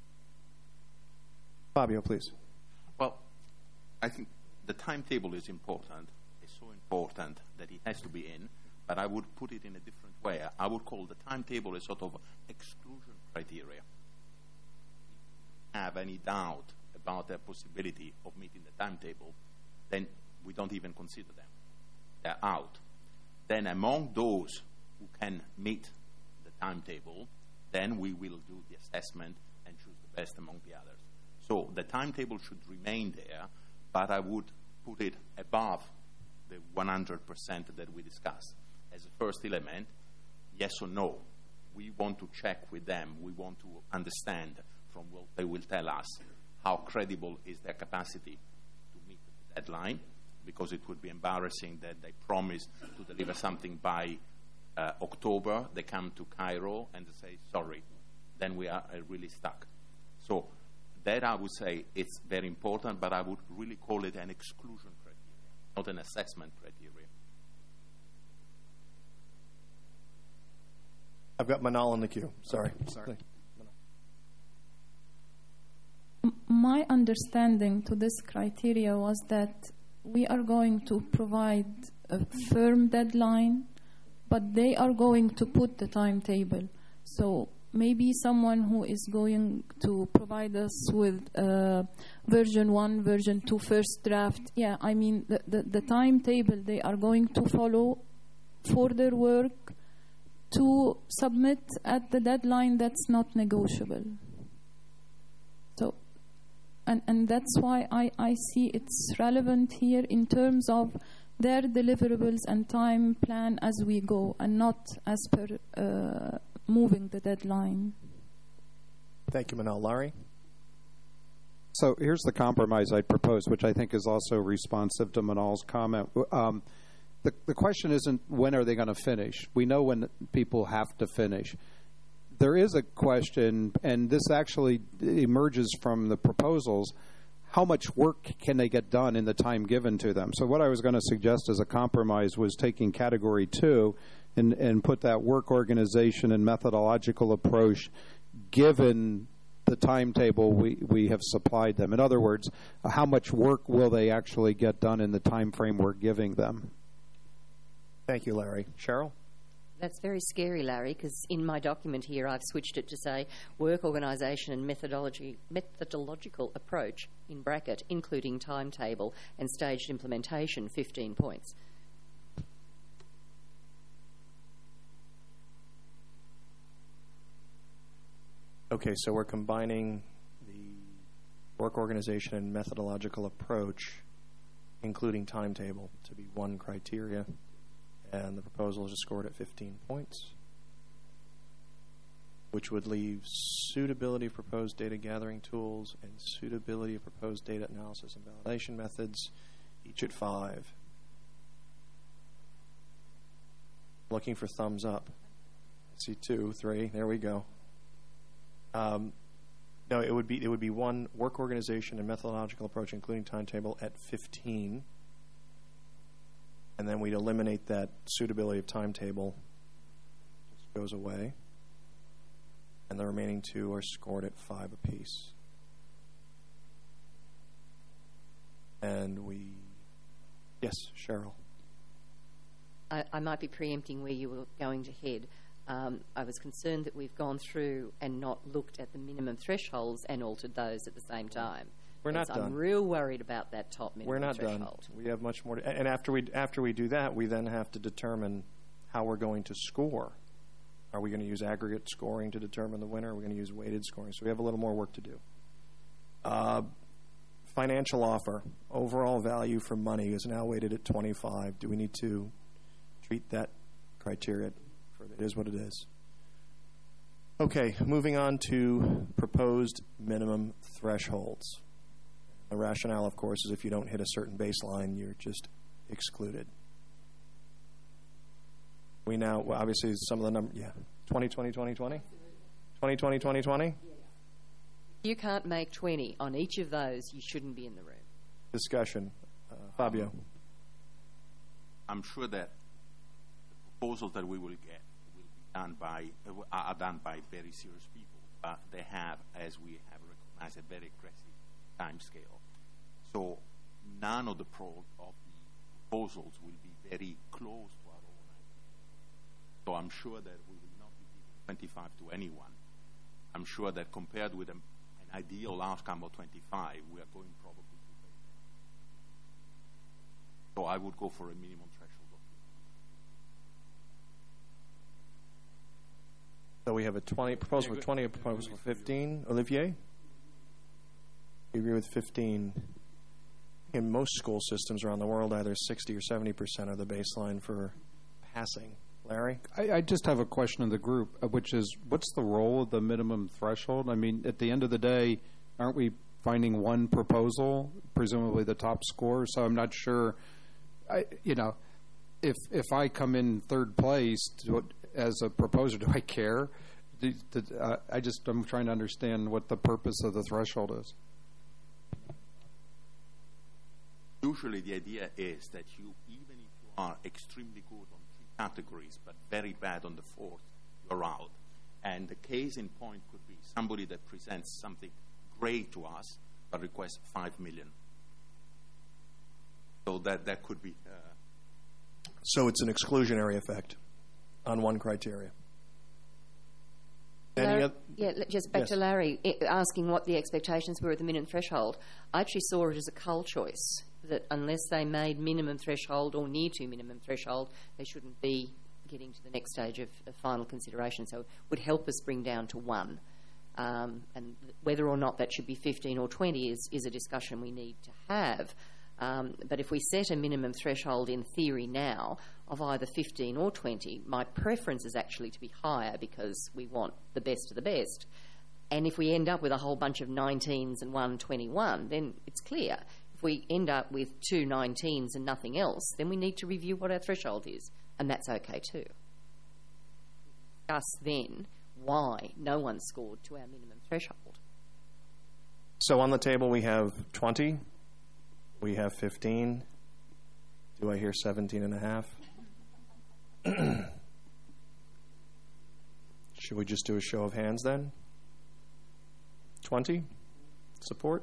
Fabio, please. Well, I think the timetable is important. It's so important that it has to be in, but I would put it in a different way. I would call the timetable a sort of exclusion criteria. If we have any doubt about the possibility of meeting the timetable, then we don't even consider them. They're out. Then among those who can meet the timetable, then we will do the assessment and choose the best among the others. So the timetable should remain there, but I would put it above the 100% that we discussed. As a first element, yes or no. We want to check with them. We want to understand from what they will tell us how credible is their capacity to meet the deadline, because it would be embarrassing that they promise to deliver something by October. They come to Cairo and they say, sorry. Then we are really stuck. So that I would say it's very important, but I would really call it an exclusion criteria, not an assessment criteria. I've got Manal in the queue. Sorry. My understanding to this criteria was that we are going to provide a firm deadline, but they are going to put the timetable. So maybe someone who is going to provide us with version 1, version 2, first draft. Yeah, I mean, the timetable they are going to follow for their work to submit at the deadline that's not negotiable. So, and that's why I see it's relevant here in terms of their deliverables and time plan as we go, and not as per moving the deadline. Thank you, Manal. Larry? So here's the compromise I'd propose, which I think is also responsive to Manal's comment. The question isn't when are they going to finish. We know when people have to finish. There is a question, and this actually emerges from the proposals, how much work can they get done in the time given to them? So what I was going to suggest as a compromise was taking category 2 and put that work organization and methodological approach given the timetable we have supplied them. In other words, how much work will they actually get done in the time frame we're giving them? Thank you, Larry. Cheryl? That's very scary, Larry, because in my document here I've switched it to say work organisation and methodological approach, in bracket, including timetable and staged implementation, 15 points. Okay, so we're combining the work organization and methodological approach, including timetable, to be one criteria. And the proposal is scored at 15 points, which would leave suitability of proposed data gathering tools and suitability of proposed data analysis and validation methods, each at 5. Looking for thumbs up. I see 2, 3. There we go. No, it would be one work organization and methodological approach, including timetable, at 15. And then we'd eliminate that suitability of timetable. Just goes away. And the remaining 2 are scored at 5 apiece. And yes, Cheryl. I might be preempting where you were going to head. I was concerned that we've gone through and not looked at the minimum thresholds and altered those at the same time. We're not Because I'm done. real worried about that top minimum We're not threshold. done. We have much more. And after we do that, we then have to determine how we're going to score. Are we going to use aggregate scoring to determine the winner? Are we going to use weighted scoring? So we have a little more work to do. Financial offer. Overall value for money is now weighted at 25. Do we need to treat that criteria for it is what it is? Okay, moving on to proposed minimum thresholds. The rationale, of course, is if you don't hit a certain baseline, you're just excluded. We now, well, obviously, some of the numbers, 2020, 2020? 2020, 2020? You can't make 20 on each of those, you shouldn't be in the room. Discussion. Fabio. I'm sure that the proposals that we will get will be done are done by very serious people, but they have, as we have recognized, a very aggressive time scale. So none of the proposals will be very close to our own idea. So I'm sure that we will not be giving 25 to anyone. I'm sure that compared with an ideal outcome of 25, we are going probably to very. So I would go for a minimum threshold of 50. So we have a 20 proposal for 20, a proposal for 15. Olivier? You agree with 15? In most school systems around the world, either 60 or 70% are the baseline for passing. Larry? I just have a question of the group, which is, what's the role of the minimum threshold? I mean, at the end of the day, aren't we finding one proposal, presumably the top score? So I'm not sure, if I come in third place as a proposer, do I care? I'm trying to understand what the purpose of the threshold is. Usually the idea is that even if you are extremely good on 3 categories but very bad on the 4th, you're out. And the case in point could be somebody that presents something great to us but requests $5 million. So that could be. So it's an exclusionary effect on one criteria. Just back to Larry, asking what the expectations were at the minimum threshold. I actually saw it as a cull choice, that unless they made minimum threshold or near to minimum threshold, they shouldn't be getting to the next stage of final consideration. So it would help us bring down to 1. And whether or not that should be 15 or 20 is a discussion we need to have. But if we set a minimum threshold in theory now of either 15 or 20, my preference is actually to be higher because we want the best of the best. And if we end up with a whole bunch of 19s and 121, then it's clear. If we end up with 2 19s and nothing else, then we need to review what our threshold is, and that's okay too. Discuss then why no one scored to our minimum threshold. So on the table we have 20. We have 15. Do I hear 17 and a half? Should we just do a show of hands then? 20? Support?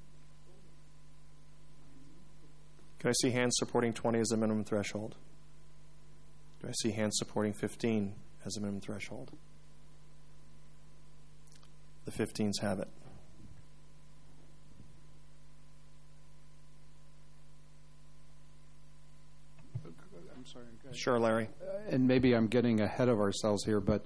Can I see hands supporting 20 as a minimum threshold? Do I see hands supporting 15 as a minimum threshold? The 15s have it. I'm sorry. Sure, Larry. And maybe I'm getting ahead of ourselves here, but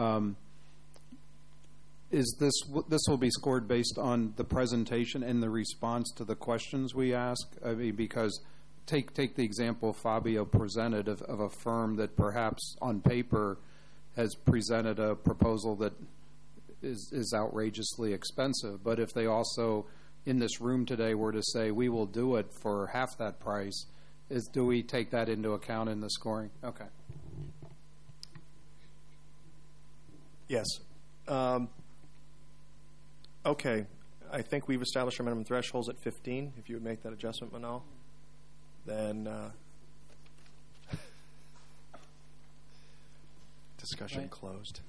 is this will be scored based on the presentation and the response to the questions we ask? I mean, because take the example Fabio presented of a firm that perhaps on paper has presented a proposal that is outrageously expensive, but if they also in this room today were to say we will do it for half that price, do we take that into account in the scoring? Okay. Yes. Okay. I think we've established our minimum thresholds at 15. If you would make that adjustment, Manal, then discussion closed.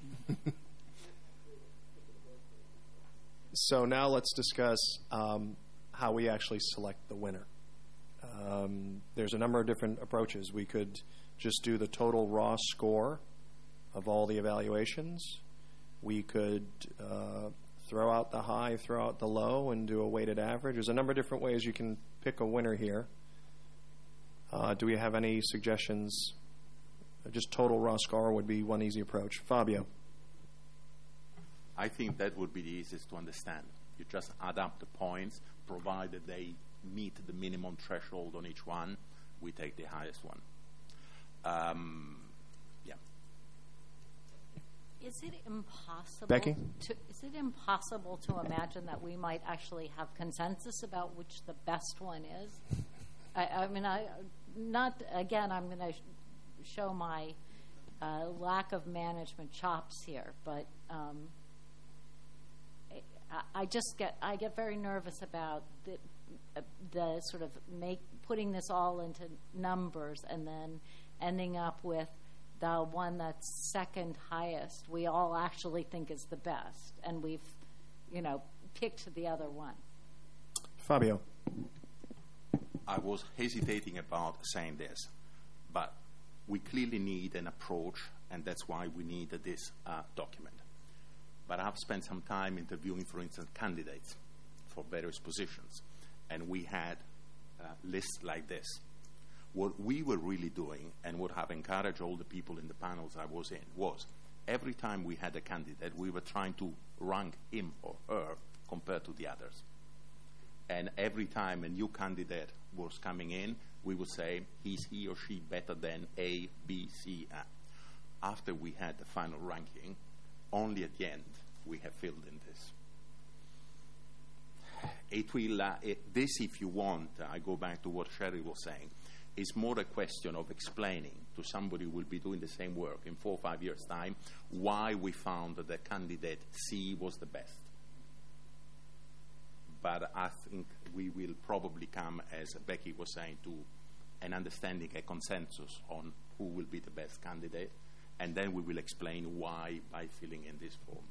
So now let's discuss how we actually select the winner. There's a number of different approaches. We could just do the total raw score of all the evaluations. We could throw out the high, throw out the low, and do a weighted average. There's a number of different ways you can pick a winner here. Do we have any suggestions? Just total raw score would be one easy approach. Fabio. I think that would be the easiest to understand. You just add up the points, provided they meet the minimum threshold on each one, we take the highest one. Yeah. Is it impossible? Becky? Is it impossible to imagine that we might actually have consensus about which the best one is? I'm going to show my lack of management chops here, but I get very nervous about the sort of putting this all into numbers and then ending up with the one that's second highest we all actually think is the best, and we've picked the other one. Fabio. I was hesitating about saying this, but we clearly need an approach, and that's why we need this document. But I've spent some time interviewing, for instance, candidates for various positions, and we had lists like this. What we were really doing, and what have encouraged all the people in the panels I was in, was every time we had a candidate, we were trying to rank him or her compared to the others. And every time a new candidate was coming in, we would say, is he or she better than A, B, C, A? After we had the final ranking, only at the end we have filled in this. It will, this, if you want, I go back to what Sherry was saying, is more a question of explaining to somebody who will be doing the same work in 4 or 5 years' time why we found that the candidate C was the best. But I think we will probably come, as Becky was saying, to an understanding, a consensus on who will be the best candidate, and then we will explain why by filling in this form.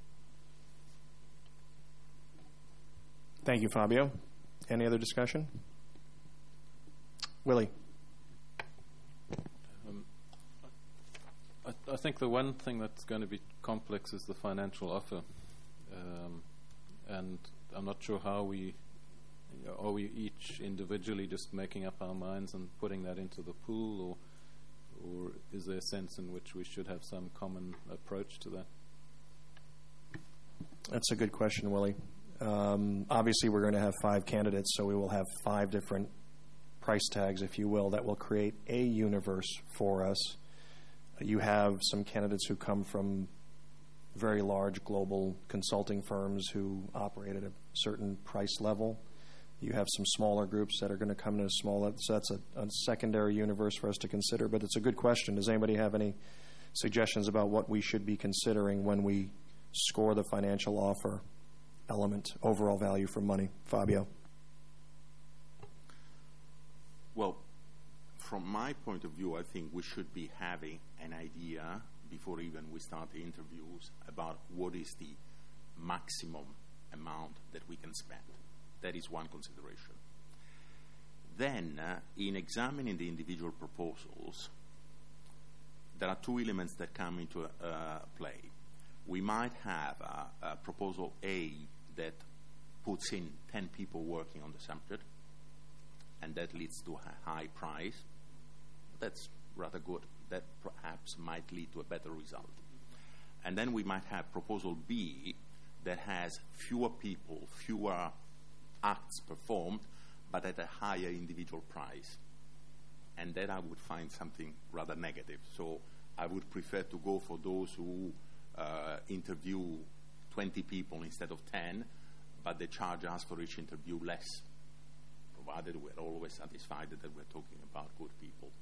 Thank you, Fabio. Any other discussion? Willie. I think the one thing that's going to be complex is the financial offer. And I'm not sure how are we each individually just making up our minds and putting that into the pool, or is there a sense in which we should have some common approach to that? That's a good question, Willie. Obviously, we're going to have 5 candidates, so we will have 5 different price tags, if you will, that will create a universe for us. You have some candidates who come from very large global consulting firms who operate at a certain price level. You have some smaller groups that are going to come in a smaller, so that's a secondary universe for us to consider. But it's a good question. Does anybody have any suggestions about what we should be considering when we score the financial offer element, overall value for money? Fabio. Well, from my point of view, I think we should be having an idea before even we start the interviews about what is the maximum amount that we can spend. That is one consideration. Then, in examining the individual proposals, there are 2 elements that come into play. We might have a proposal A that puts in 10 people working on the subject, and that leads to a high price. That's rather good. That perhaps might lead to a better result. And then we might have proposal B that has fewer people, fewer acts performed, but at a higher individual price. And then I would find something rather negative. So I would prefer to go for those who interview 20 people instead of 10, but they charge us for each interview less, provided we're always satisfied that we're talking about good people.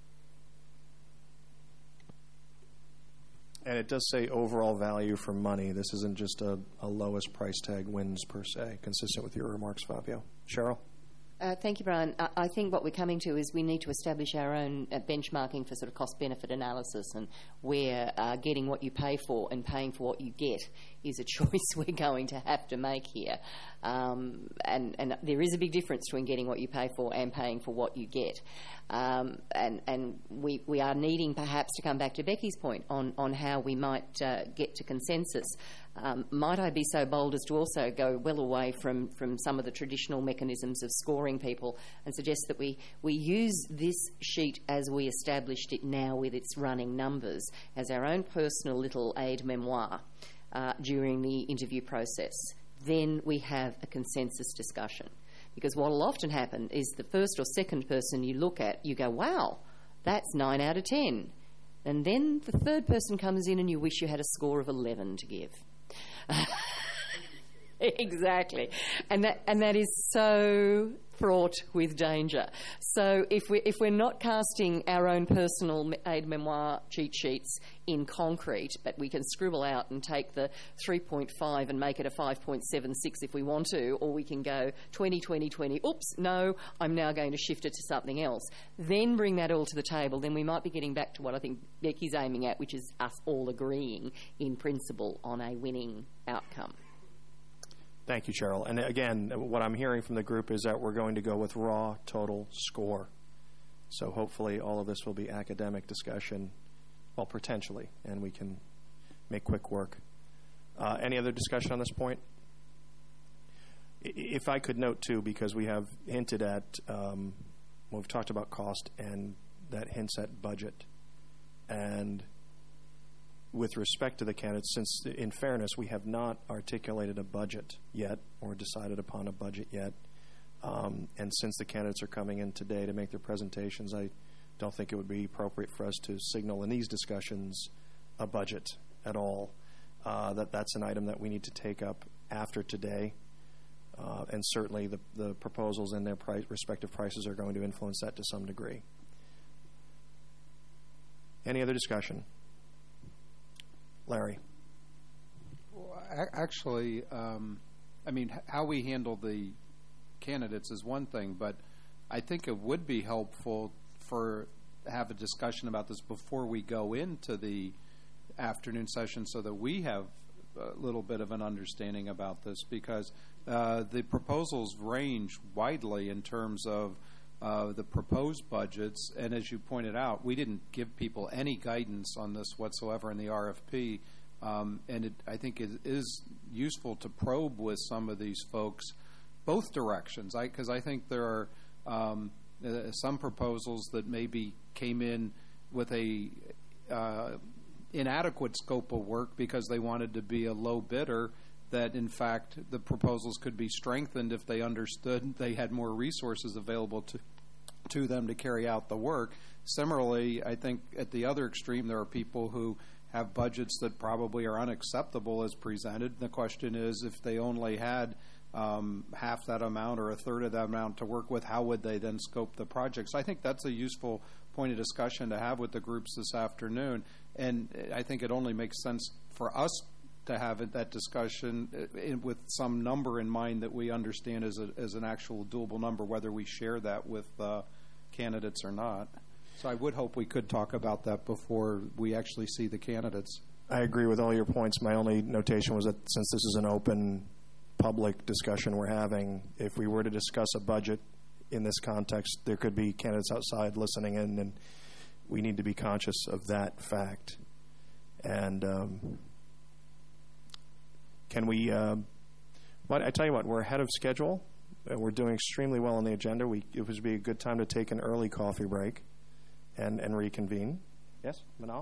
And it does say overall value for money. This isn't just a lowest price tag wins per se, consistent with your remarks, Fabio. Cheryl? Thank you, Brian. I think what we're coming to is we need to establish our own benchmarking for sort of cost-benefit analysis, and where getting what you pay for and paying for what you get is a choice we're going to have to make here. And there is a big difference between getting what you pay for and paying for what you get. And we are needing perhaps to come back to Becky's point on how we might get to consensus Might I be so bold as to also go well away from some of the traditional mechanisms of scoring people and suggest that we use this sheet as we established it now with its running numbers as our own personal little aide-memoire during the interview process. Then we have a consensus discussion. Because what will often happen is the first or second person you look at, you go, wow, that's 9 out of 10. And then the third person comes in and you wish you had a score of 11 to give. Exactly. And that is so fraught with danger. So if we're not casting our own personal aide-memoire cheat sheets in concrete, but we can scribble out and take the 3.5 and make it a 5.76 if we want to, or we can go 20, 20, 20, oops, no, I'm now going to shift it to something else. Then bring that all to the table, then we might be getting back to what I think Becky's aiming at, which is us all agreeing in principle on a winning outcome. Thank you, Cheryl. And again, what I'm hearing from the group is that we're going to go with raw total score. So hopefully all of this will be academic discussion, well, potentially, and we can make quick work. Any other discussion on this point? If I could note, too, because we have hinted at, we've talked about cost, and that hints at budget. And with respect to the candidates, since in fairness we have not articulated a budget yet or decided upon a budget yet, and since the candidates are coming in today to make their presentations, I don't think it would be appropriate for us to signal in these discussions a budget at all. That's an item that we need to take up after today, and certainly the proposals and their respective prices are going to influence that to some degree. Any other discussion? Larry. Well, actually, I mean, how we handle the candidates is one thing, but I think it would be helpful to have a discussion about this before we go into the afternoon session so that we have a little bit of an understanding about this, because the proposals range widely in terms of the proposed budgets, and as you pointed out, we didn't give people any guidance on this whatsoever in the RFP, and I think it is useful to probe with some of these folks both directions, because I think there are some proposals that maybe came in with a inadequate scope of work because they wanted to be a low bidder, that in fact the proposals could be strengthened if they understood they had more resources available to them to carry out the work. Similarly, I think at the other extreme there are people who have budgets that probably are unacceptable as presented. The question is, if they only had half that amount or a third of that amount to work with, how would they then scope the project? So I think that's a useful point of discussion to have with the groups this afternoon, and I think it only makes sense for us to have that discussion with some number in mind that we understand as an actual doable number, whether we share that with candidates or not. So I would hope we could talk about that before we actually see the candidates. I agree with all your points. My only notation was that since this is an open public discussion we're having, if we were to discuss a budget in this context, there could be candidates outside listening in, and we need to be conscious of that fact. And can we, I tell you what, we're ahead of schedule. We're doing extremely well on the agenda. It would be a good time to take an early coffee break and reconvene. Yes, Manal?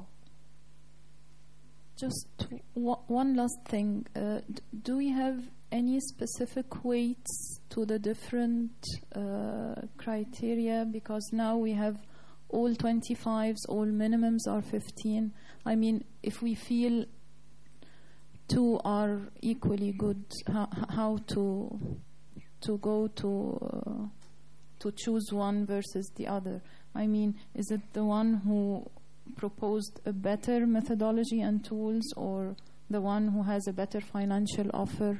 Just one last thing. Do we have any specific weights to the different criteria? Because now we have all 25s, all minimums are 15. I mean, if we feel two are equally good, how to go to choose one versus the other? I mean, is it the one who proposed a better methodology and tools, or the one who has a better financial offer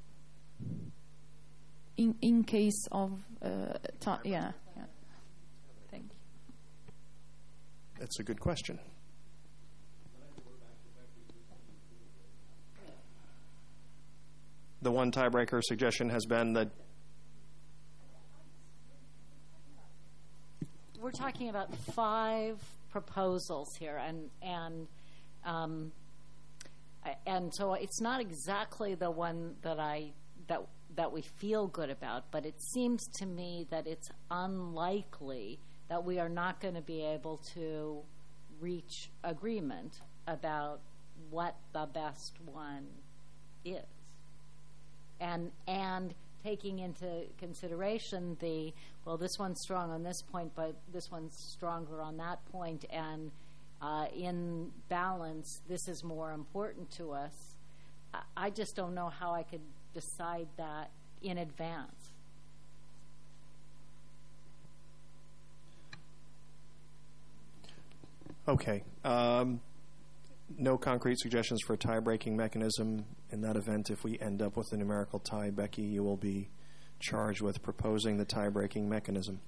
in case of yeah. Thank you. That's a good question. The one tiebreaker suggestion has been that we're talking about 5 proposals here, and And so it's not exactly the one that we feel good about, but it seems to me that it's unlikely that we are not going to be able to reach agreement about what the best one is. And taking into consideration this one's strong on this point, but this one's stronger on that point, and in balance, this is more important to us. I just don't know how I could decide that in advance. Okay. No concrete suggestions for a tie-breaking mechanism. In that event, if we end up with a numerical tie, Becky, you will be charged with proposing the tie-breaking mechanism.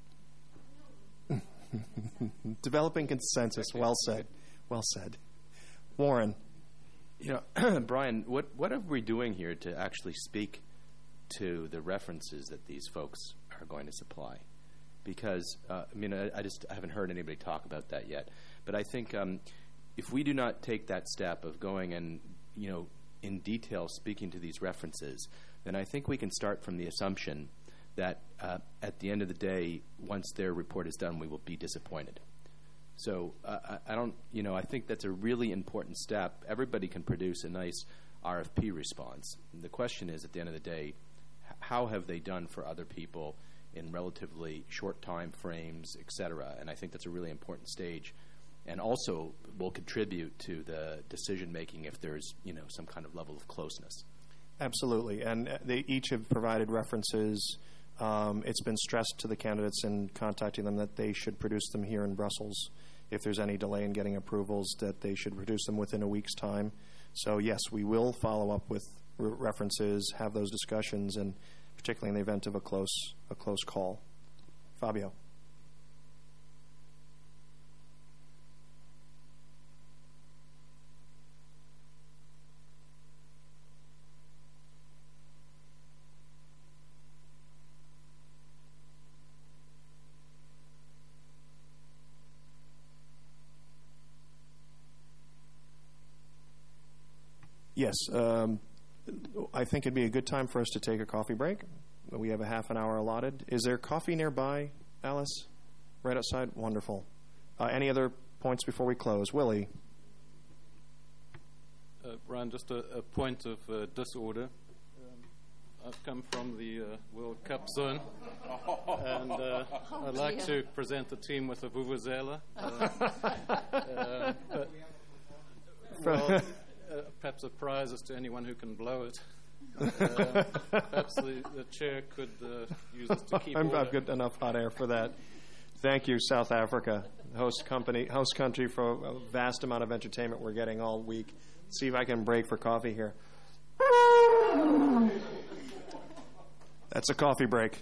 Developing consensus. Well said. Well said. Warren. Brian, what are we doing here to actually speak to the references that these folks are going to supply? Because, I haven't heard anybody talk about that yet. But I think if we do not take that step of going and, in detail speaking to these references, then I think we can start from the assumption that at the end of the day, once their report is done, we will be disappointed. So I think that's a really important step. Everybody can produce a nice RFP response. And the question is, at the end of the day, how have they done for other people in relatively short time frames, et cetera? And I think that's a really important stage, and also will contribute to the decision making if there's some kind of level of closeness. Absolutely, and they each have provided references. It's been stressed to the candidates in contacting them that they should produce them here in Brussels. If there's any delay in getting approvals, that they should produce them within a week's time. So yes, we will follow up with references, have those discussions, and particularly in the event of a close call. Fabio. Yes, I think it'd be a good time for us to take a coffee break. We have a half an hour allotted. Is there coffee nearby, Alice? Right outside? Wonderful. Any other points before we close? Willie? Brian, just a point of disorder. I've come from the World Cup zone, and I'd like to present the team with a vuvuzela. Perhaps a prize as to anyone who can blow it. Perhaps the chair could use this to keep order. I've got enough hot air for that. Thank you, South Africa, host country for a vast amount of entertainment we're getting all week. Let's see if I can break for coffee here. That's a coffee break.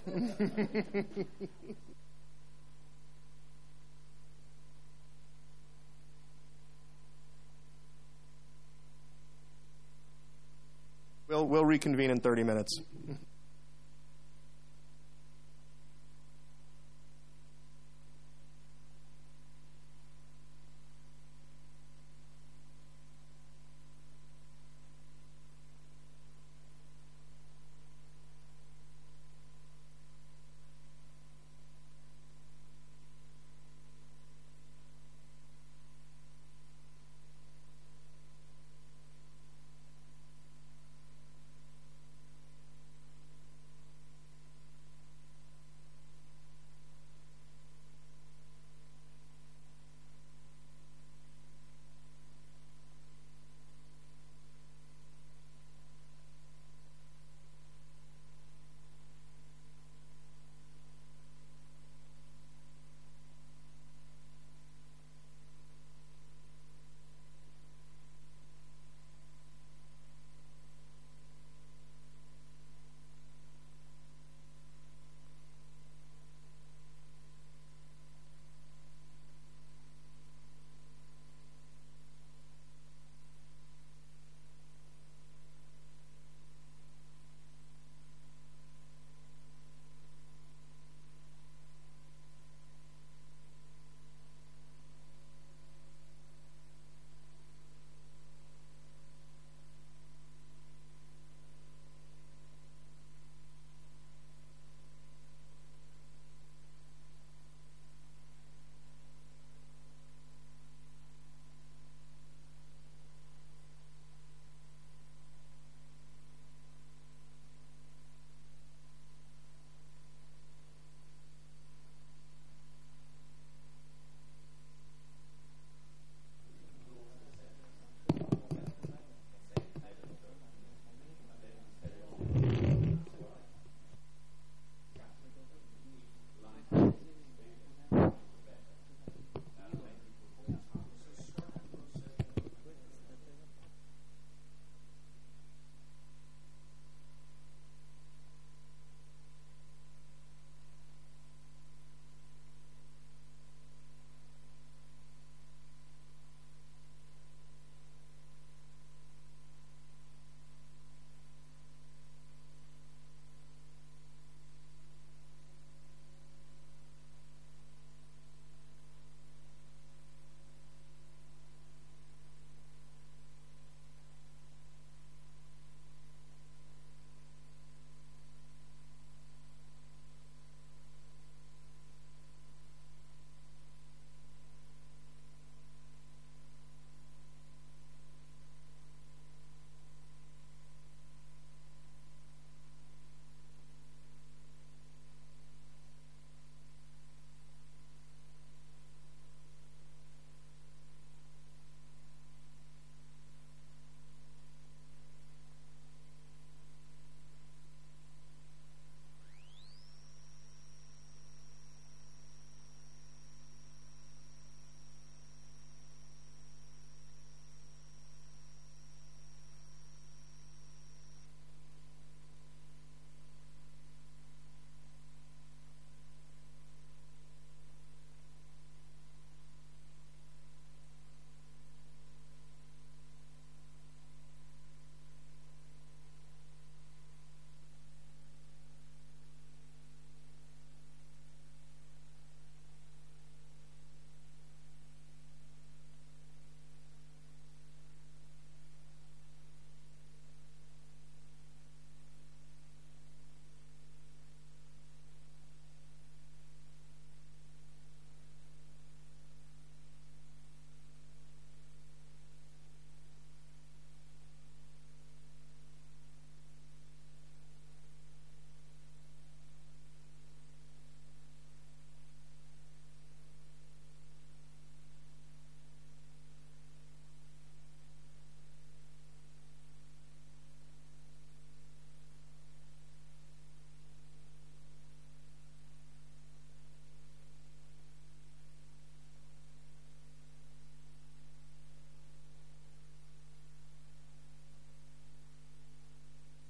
We'll reconvene in 30 minutes.